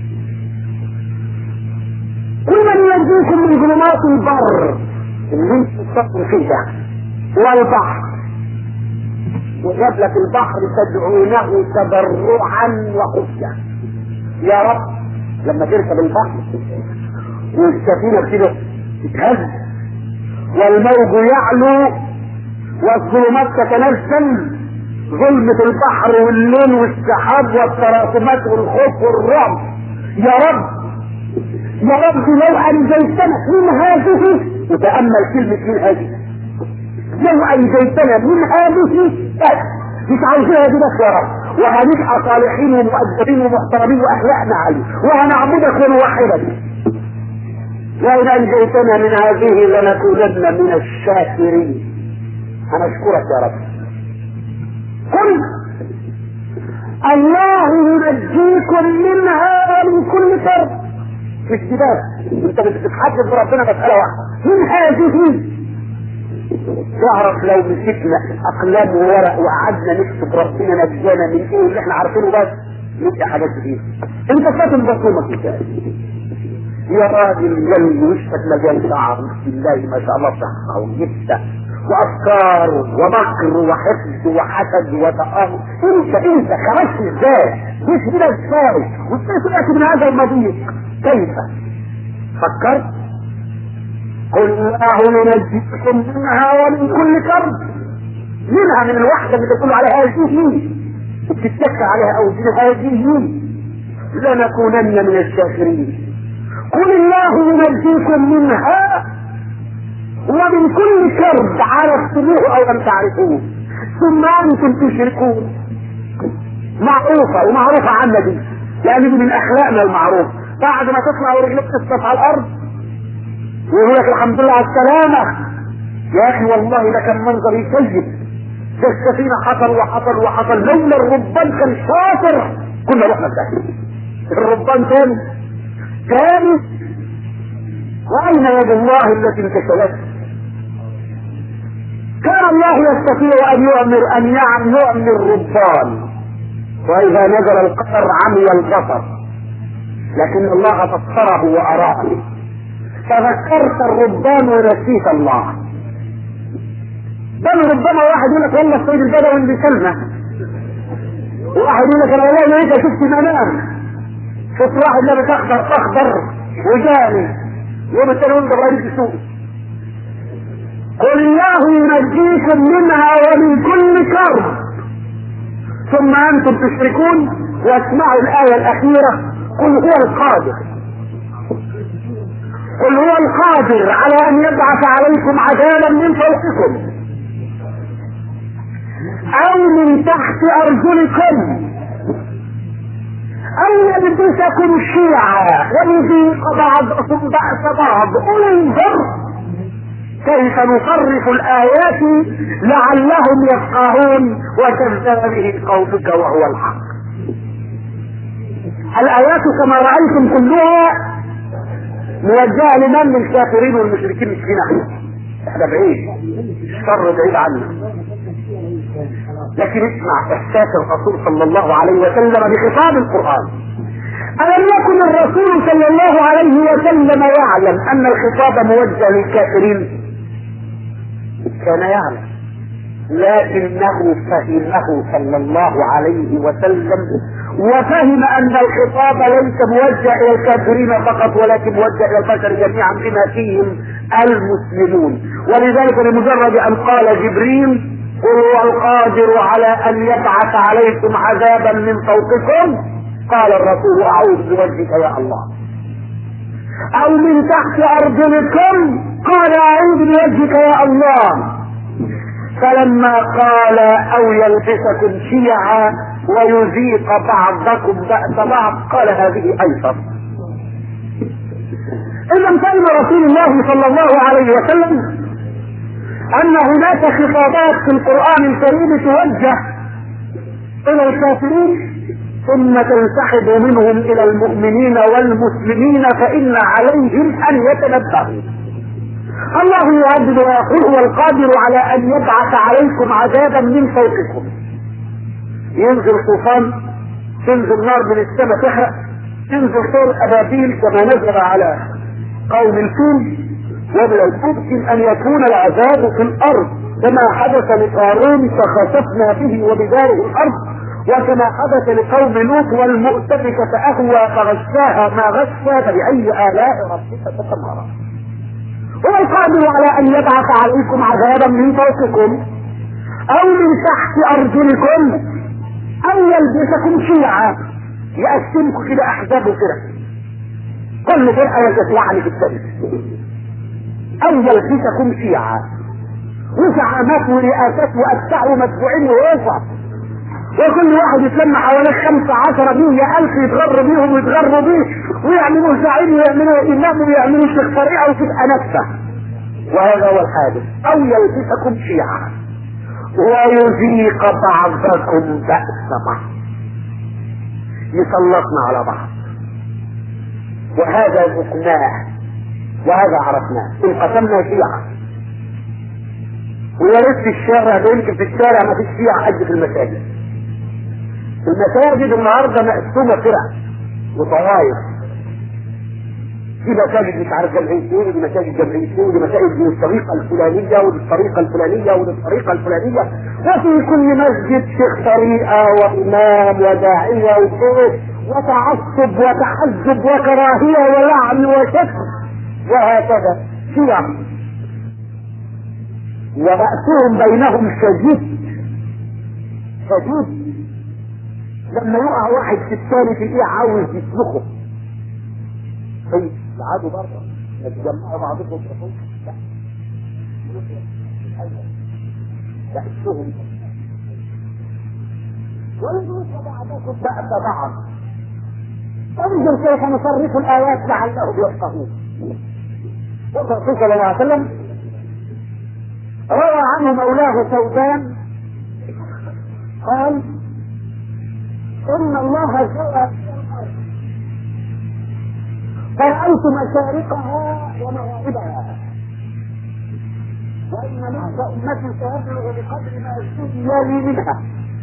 Speaker 1: كل من ينجيكم من ظلمات البر اللي انت تفكر فيه ده والبحر، وجاب لك البحر تدعونه تضرعا وخفية. يا رب لما تركب البحر والسفينة كده تتهز والموج يعلو والظلمات تتنزل، ظلمة البحر والليل والسحاب والتراكمات والخوف والرعب يا رب يا رب لو انجيتنا من هذه، وتامل كلمه من هذه، لو انجيتنا من هذه بس، مش عاوزينها دي بس يا رب، وهنبقى صالحين ومؤدبين ومحترمين واخلاقنا عاليه وهنعبدك ونوحدك. وإن أنجيتنا من هذه لنكونن من الشاكرين. هنشكرك يا رب. قل الله ينجيكم منها ومن كل كرب. مش كده، انت بتتحدث بربنا مسألة واحدة من هذه. تعرف لو مسكنا اقلام وورق وقعدنا نكتب ربنا نجانا من ايه اللي احنا عارفينه بس نبقى حاجات كتير. انت فاتن بطنك كده يا راجل جنبي وشك مجال شعر بسم الله ما شاء الله صحة وجبتة وافكار ومكر وحقد وحسد وتآمر. انت خرجت ازاي؟ مش كده ازاي؟ وانت من هذا المضيق كيف؟ فكرت؟ قل الله ينجيكم منها ومن كل كرب. منها من الوحدة اللي تقول عليها هذه وتتكى عليها او هذه لنكونن من الشاكرين. قل الله ينجيكم منها ومن كل كرب عرفتموه او لم تعرفوه ثم انتم تشركون. معروفة ومعروفة عنا دي، لان دي من اخلاقنا المعروف. بعد ما تطلع ورجلك تسقط على الارض ويقول لك الحمد لله على السلامة، يا اخي والله ده كان منظر يسيب، ده السفينة حصل لولا الربان كان شاطر كنا رحنا بتاعي الربان تاني. وأين يد الله التي انكسرت؟ كان الله يستطيع أن يعمر الربان، وإذا نزل القطر عمي البصر، لكن الله فسره وأراه. فذكرت الربان ونسيت الله. بل ربما واحد يقول لك والله السيد البدوي اللي سلمه، وواحد يقول لك انا والله لقيتها شفت منام، شفت واحد لابس اخضر وجاني يوم الثاني وانت غير السوق. قل الله ينجيكم منها ومن كل كرب ثم انتم تشركون. واسمعوا الايه الاخيره، قل هو القادر على ان يبعث عليكم عذابا من فوقكم او من تحت ارجلكم او يلبسكم شيعا ويذيق بعضكم بأس بعض. انظر كيف نصرف الايات لعلهم يفقهون وكذب به قومك وهو الحق. الايات كما رايتم كلها موجهه لمن؟ للكافرين والمشركين، مش فينا احنا بعيد، الشر بعيد عنا. لكن اسمع احساس الرسول صلى الله عليه وسلم بخطاب القرآن. ألم يكن الرسول صلى الله عليه وسلم يعلم أن الخطاب موجه للكافرين؟ كان يعلم، لكنه فهمه صلى الله عليه وسلم وفهم أن الخطاب ليس موجه إلى الكافرين فقط ولكن موجه إلى البشر جميعا بما فيهم المسلمون. ولذلك بمجرد أن قال جبريل قل هو القادر على ان يبعث عليكم عذابا من فوقكم، قال الرسول اعوذ بوجهك يا الله. او من تحت ارجلكم، قال اعوذ بوجهك يا الله. فلما قال او يلبسكم شيعا ويذيق بعضكم بأس بعض، قال هذه ايسر. اذا فهم رسول الله صلى الله عليه وسلم ان هناك خطابات في القرآن الكريم توجه الى الكافرين ثم تنسحب منهم الى المؤمنين والمسلمين، فان عليهم ان يتنبهوا. الله يعدد ويقول هو القادر على ان يبعث عليكم عذابا من فوقكم. ينزل طوفان، تنزل نار من السماء تحرق، تنزل طير ابابيل كما نزل على قوم الفيل. ومن الممكن ان يكون العذاب في الارض كما حدث لقارون فخسفنا به وبداره الارض، وكما حدث لقوم لوط والمؤتفكة فاهوى فغشاها ما غشا، فبأي آلاء ربك تتمارى. هو القادر على ان يبعث عليكم عذابا من فوقكم او من تحت ارجلكم او يلبسكم شيعا، يقسمكم كده احزاب كده، كل فرقة وتتلعني في التاريخ. أول فيكم شيعة وزعامات ورئاسات وأتباع ومتبوعين ووفا، وكل واحد يتلم حوالي 15 100 ألف يتغروا بيهم ويتغروا بيه ويعملوا زعيم ويعملوا إمام ويعملوا شيخ طريقة وتبقى نفسه. وهذا هو الحادث. أو يلبسكم شيعة ويذيق بعضكم بأس بعض، يسلطنا على بعض. وهذا ذقناه وهذا عرفناه. انقسمنا شيعة، ويا ريت في الشارع ده، يمكن في الشارع ما فيش شيعة قد في المساجد. المساجد النهارده مقسومة فرق وطوائف. في مساجد مش عارف جمعيتين، ودي مساجد جمعيتين، ودي مساجد من الطريقة الفلانية ودي الطريقة الفلانية ودي الطريقة الفلانية، وفي كل مسجد شيخ طريقة وإمام وداعية وصوت وتعصب وتحزب وكراهية ولعن وشتم وهكذا شيعة. وبأسهم بينهم شديد شديد. لما يقع واحد في الثاني في ايه عاوز يسلخه، طيب يقعدوا بره يتجمعوا بعضكم تروحوا لا بأسهم ويدرك بعضكم بأس بعض. انظر كيف نصرف الآيات لعلهم يفقهون. الرسول صلى الله عليه وسلم روى عنه مولاه ثوبان قال إن الله جاء فرأيت مشارقها ومغاربها، وإن ناس أمتي سيبلغ بقدر ما استجلى لي منها،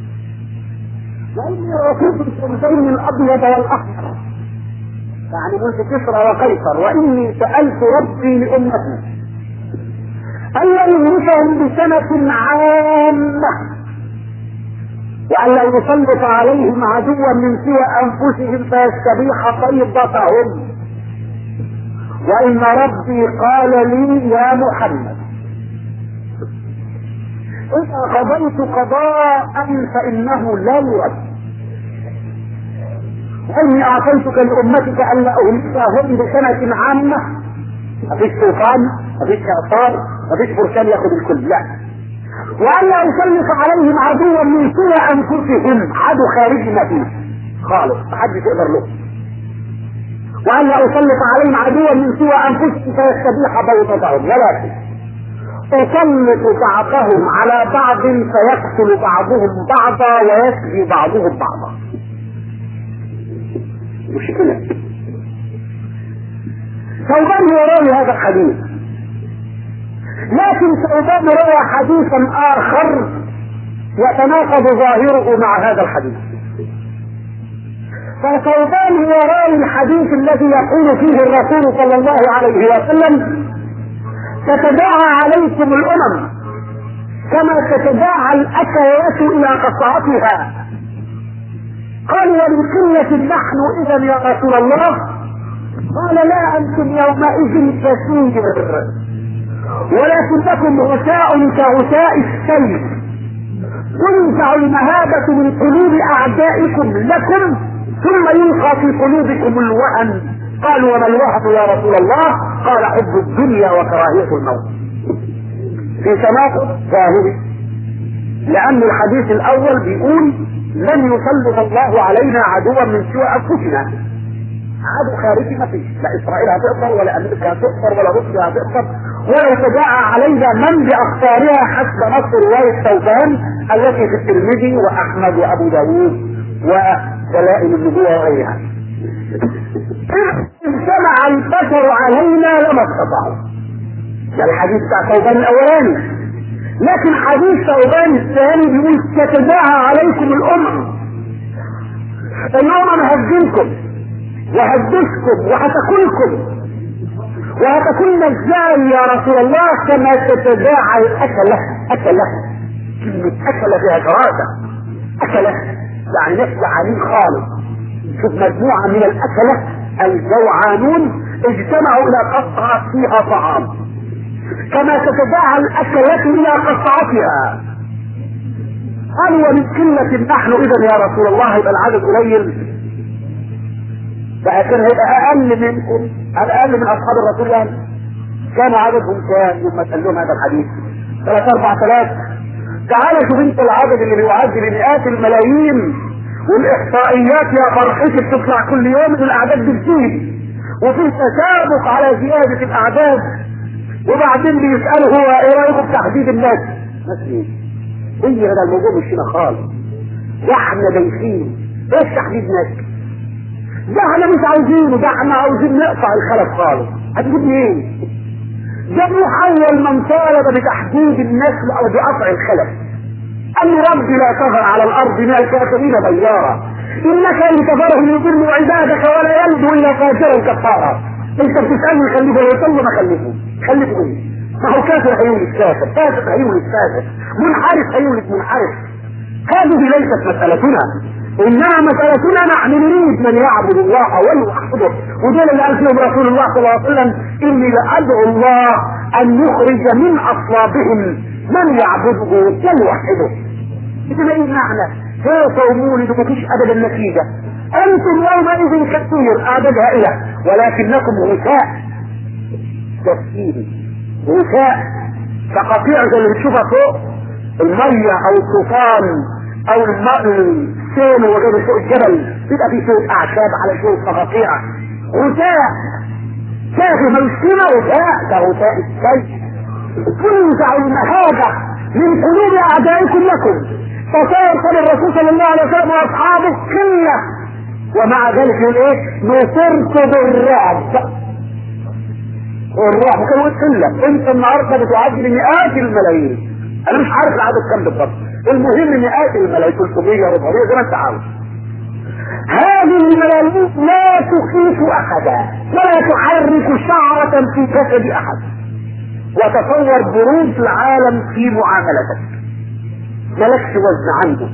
Speaker 1: وإني ركبت الشمسين الأبيض والأحمر، يعني ملك كسرى وقيصر، وإني سألت ربي لأمتي ألا يهلكهم بسنة عامة، وألا يسلط عليهم عدوا من سوى أنفسهم فيستبيح طيبتهم، وإن ربي قال لي يا محمد إذا قضيت قضاء فإنه لا يرد، وإني أعطيتك لأمتك ألا أهلكهم بسنة عامة، مفيش طوفان مفيش إعصار مفيش بركان ياخد الكل، لا، وألا يسلط عليهم عدوا من سوى أنفسهم، عدو خارجي ما فيه خالص محدش يقدر له، وألا أسلط عليهم عدوا من سوى أنفسهم فيستبيح بيضتهم، ولكن أسلط بعضهم على بعض فيقتل بعضهم بعضا ويسبي بعضهم بعضا. مشكلة. ثوبان يروي هذا الحديث، لكن ثوبان روى حديثا آخر يتناقض ظاهره مع هذا الحديث. فثوبان هو راوي الحديث الذي يقول فيه الرسول صلى الله عليه وسلم تتداعى عليكم الأمم كما تتداعى الأكلات إلى قصعتها. قال ومن قلة نحن إذا يا رسول الله؟ قال لا أنتم يومئذ كثير ولكنكم غثاء كغثاء السيل، تنزع المهابة من قلوب أعدائكم لكم ثم يلقى في قلوبكم الوهن. قالوا وما الوهن يا رسول الله؟ قال حب الدنيا وكراهية الموت. في تناقض ظاهري، لأن الحديث الأول بيقول لن يسلط الله علينا عدوا من سوى أنفسنا، عدو خارجي ما فيش، لا إسرائيل هتقدر ولا أمريكا هتقدر ولا روسيا هتقدر، ولو تداعى علينا من بأخطارها حسب نص رواية ثوبان التي في الترمذي وأحمد وأبو داوود ودلائل النبوة وغيرها. إن سمع البشر علينا لما استطاعوا. ده الحديث بتاع ثوبان الأولاني، لكن حديث ثوبان الثاني بيقول تتداعى عليكم الأمم، الأمم هتهزمكم وهتدسكم وهتاكلكم، وهتكون ازاي يا رسول الله؟ كما تتداعى الأكلة. أكلة كلمة أكلة فيها دراسة، أكلة يعني ناس جعانين خالص. شوف مجموعة من الأكلة الجوعانون اجتمعوا إلى قطعة فيها طعام، كما تتداعى الأكلة إلى قطعتها. قالوا ومن قلة نحن إذا يا رسول الله؟ يبقى العدد قليل. بقى كان هيبقى اقل منكم، اقل من اصحاب الرسول يعني. كانوا عددهم كام لما قال لهم هذا الحديث؟ 3-4,000. تعالى شوف انت العدد اللي بيعدي بمئات الملايين، والاحصائيات يا فرحتي بتطلع كل يوم الاعداد بتزيد، وفي تسابق على زيادة الاعداد. وبعدين بيسألوا هو ايه رايكم في تحديد الناس؟ ناس مين؟ هي هذا الموضوع مش هنا خالص. ده احنا دايخين. ايش تحديد ناس؟ ده احنا مش عاوزينه، ده احنا عاوزين نقطع الخلف خالص. هتجيب ايه؟ ده محول من طالب بتحديد النسل او بقطع الخلف. ان ربي لا تظهر على الارض من الكافرين ديارا، انك ان تذرهم يضلوا عبادك ولا يلدوا الا فاجرا كفارا. انت بتسالني خليه يصلي ما خليكم، خليكم ايه؟ ما هو كافر هيولد كافر، فاسق هيولد فاسق، منحرف هيولد منحرف. هذه ليست مسألتنا، انما مسألتنا نحن نريد من يعبد الله ويوحده. ودول اللي قال فيهم رسول الله صلى الله عليه وسلم اني لادعو الله ان يخرج من اصلابهم من يعبده ويوحده. اذا ايه معنى؟ كيف مولد مفيش ابدا نتيجة. انتم يومئذ كثير اعداد هائلة ولكنكم غثاء. تفسيري غثاء كقطيع زي اللي بتشوفها فوق المية او الطوفان او السيل وغيره فوق الجبل، بيبقى فيه شوية اعشاب على شوية قطيع. غثاء كافي ملسمة غثاء كغثاء السيل. تنزع المهابة من قلوب اعدائكم لكم، فصار الرسول صلى الله عليه وسلم واصحابه قلة، ومع ذلك يقول ايه؟ نصرت بالرعب. والرعب كانوا قلة. انت النهارده بتعدي بمئات الملايين، انا مش عارف العدد كام بالضبط، المهم مئات الملايين 300 400 زي ما انت عاوز. هذه الملايين لا تخيف احدا ولا تحرك شعرة في جسد احد. وتصور بروز العالم في معاملتك، ملكش وزن عنده.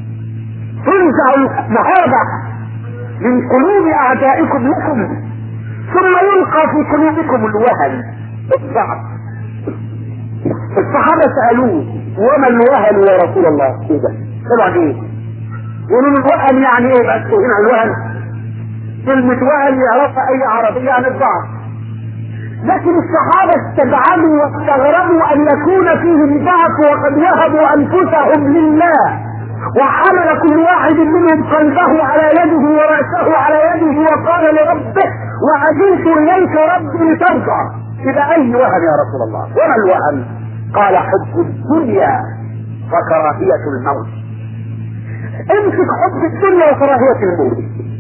Speaker 1: تنزع المهابة من قلوب اعدائكم لكم، ثم يلقى في قلوبكم الوهن الضعف. الصحابة سألوه وما الوهن يا رسول الله؟ ايه ده؟ قالوا عن ايه؟ يقولوا الوهن يعني ايه؟ بقى هنا الوهن كلمة وهن يعرفها اي عربي يعني الضعف. لكن الصحابة استبعدوا واستغربوا ان يكون فيهم ضعف وقد وهبوا انفسهم لله، وحمل كل واحد منهم قلبه على يده ورأسه على يده وقال لربه وعجلت اليك ربي لترضى. إذا أي وهن يا رسول الله؟ وما الوهن؟ قال حب الدنيا وكراهية الموت. امسك حب الدنيا وكراهية الموت.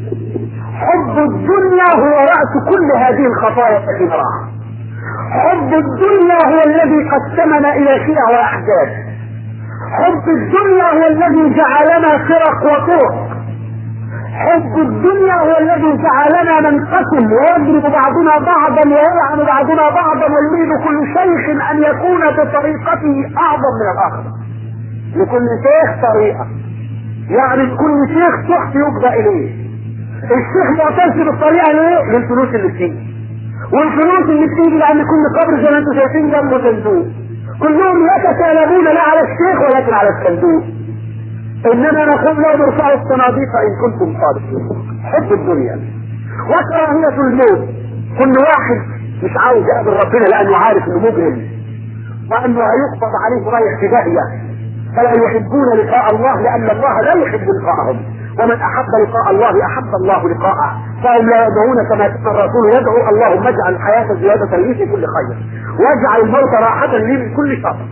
Speaker 1: حب الدنيا هو رأس كل هذه الخطايا التي نراها. حب الدنيا هو الذي قسمنا إلى شيع وأحزاب. حب الدنيا هو الذي جعلنا فرق وطرق. حب الدنيا هو الذي جعلنا ننقسم ويضرب بعضنا بعضا ويلعن بعضنا بعضا، ويريد كل شيخ ان يكون بطريقته اعظم من الاخر. لكل شيخ طريقة، يعني كل شيخ شخص يفضى اليه. الشيخ معتز بالطريقة ليه؟ للفلوس اللي فيه، والفلوس اللي فيه لان كل قبر زي ما انتم شايفين جنبه صندوق، كلهم يتكالبون لا على الشيخ ولكن على الصندوق. انما نقول لا ترفعوا الصناديق ان كنتم صادقين. حب الدنيا وكراهية الموت. كل واحد مش عاوز يقابل ربنا لانه عارف انه مجرم وانه هيقبض عليه رايح في داهية، فلا يحبون لقاء الله لان الله لا يحب لقاءهم. ومن احب لقاء الله احب الله لقاءه. فهم لا يدعون كما كان الرسول يدعو اللهم اجعل الحياة زيادة لي في كل خير واجعل الموت راحة لي من كل شر.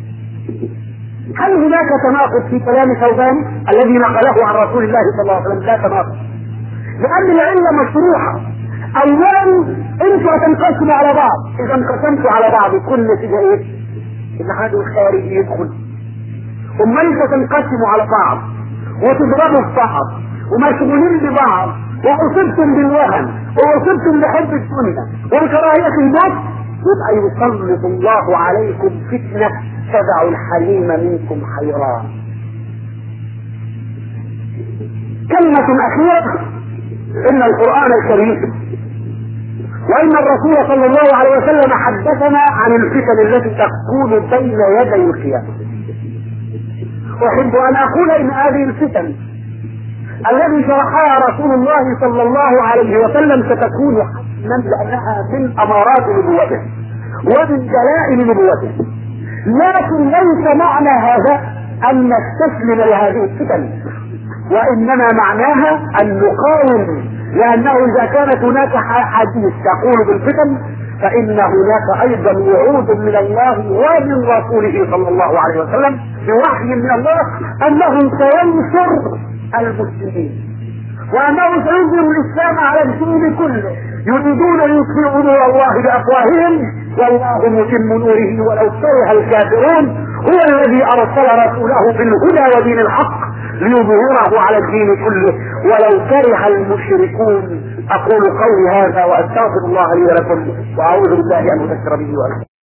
Speaker 1: هل هناك تناقض في كلام ثوبان الذي نقله عن رسول الله صلى الله عليه وسلم؟ لا تناقض، لان العلة مشروحة. اولا انتوا هتنقسموا على بعض، اذا انقسمتوا على بعض كل نتيجة ايه؟ ان هذا الخارجي يدخل. امال انتوا تنقسموا على بعض وتضربوا في بعض ومشغولين ببعض واصبتم بالوهن واصبتم بحب الدنيا وكراهية الموت، يبقى يسلط الله عليكم فتنة تدع الحليم منكم حيران. كلمة أخيرة: إن القرآن الكريم وإن الرسول صلى الله عليه وسلم حدثنا عن الفتن التي تكون بين يدي القيامة. أحب أن أقول إن هذه الفتن الذي شرحها رسول الله صلى الله عليه وسلم ستكون لأنها من امارات نبوته ومن دلائل نبوته. لكن ليس معنى هذا ان نستسلم لهذه الفتن، وانما معناها ان نقاوم، لانه اذا كانت هناك حديث تقول بالفتن فان هناك ايضا وعود من الله ومن رسوله صلى الله عليه وسلم بوحي من الله انه سينصر المسلمين، وانه سينزل الاسلام على الدين كله. يريدون ان يطفئوا نور الله بافواههم والله متم نوره ولو كره الكافرون. هو الذي ارسل رسوله بالهدى ودين الحق ليظهره على الدين كله ولو كره المشركون. اقول قولي هذا واستغفر الله لي ولكم واعوذ بالله ان اشرك به وأستغفره.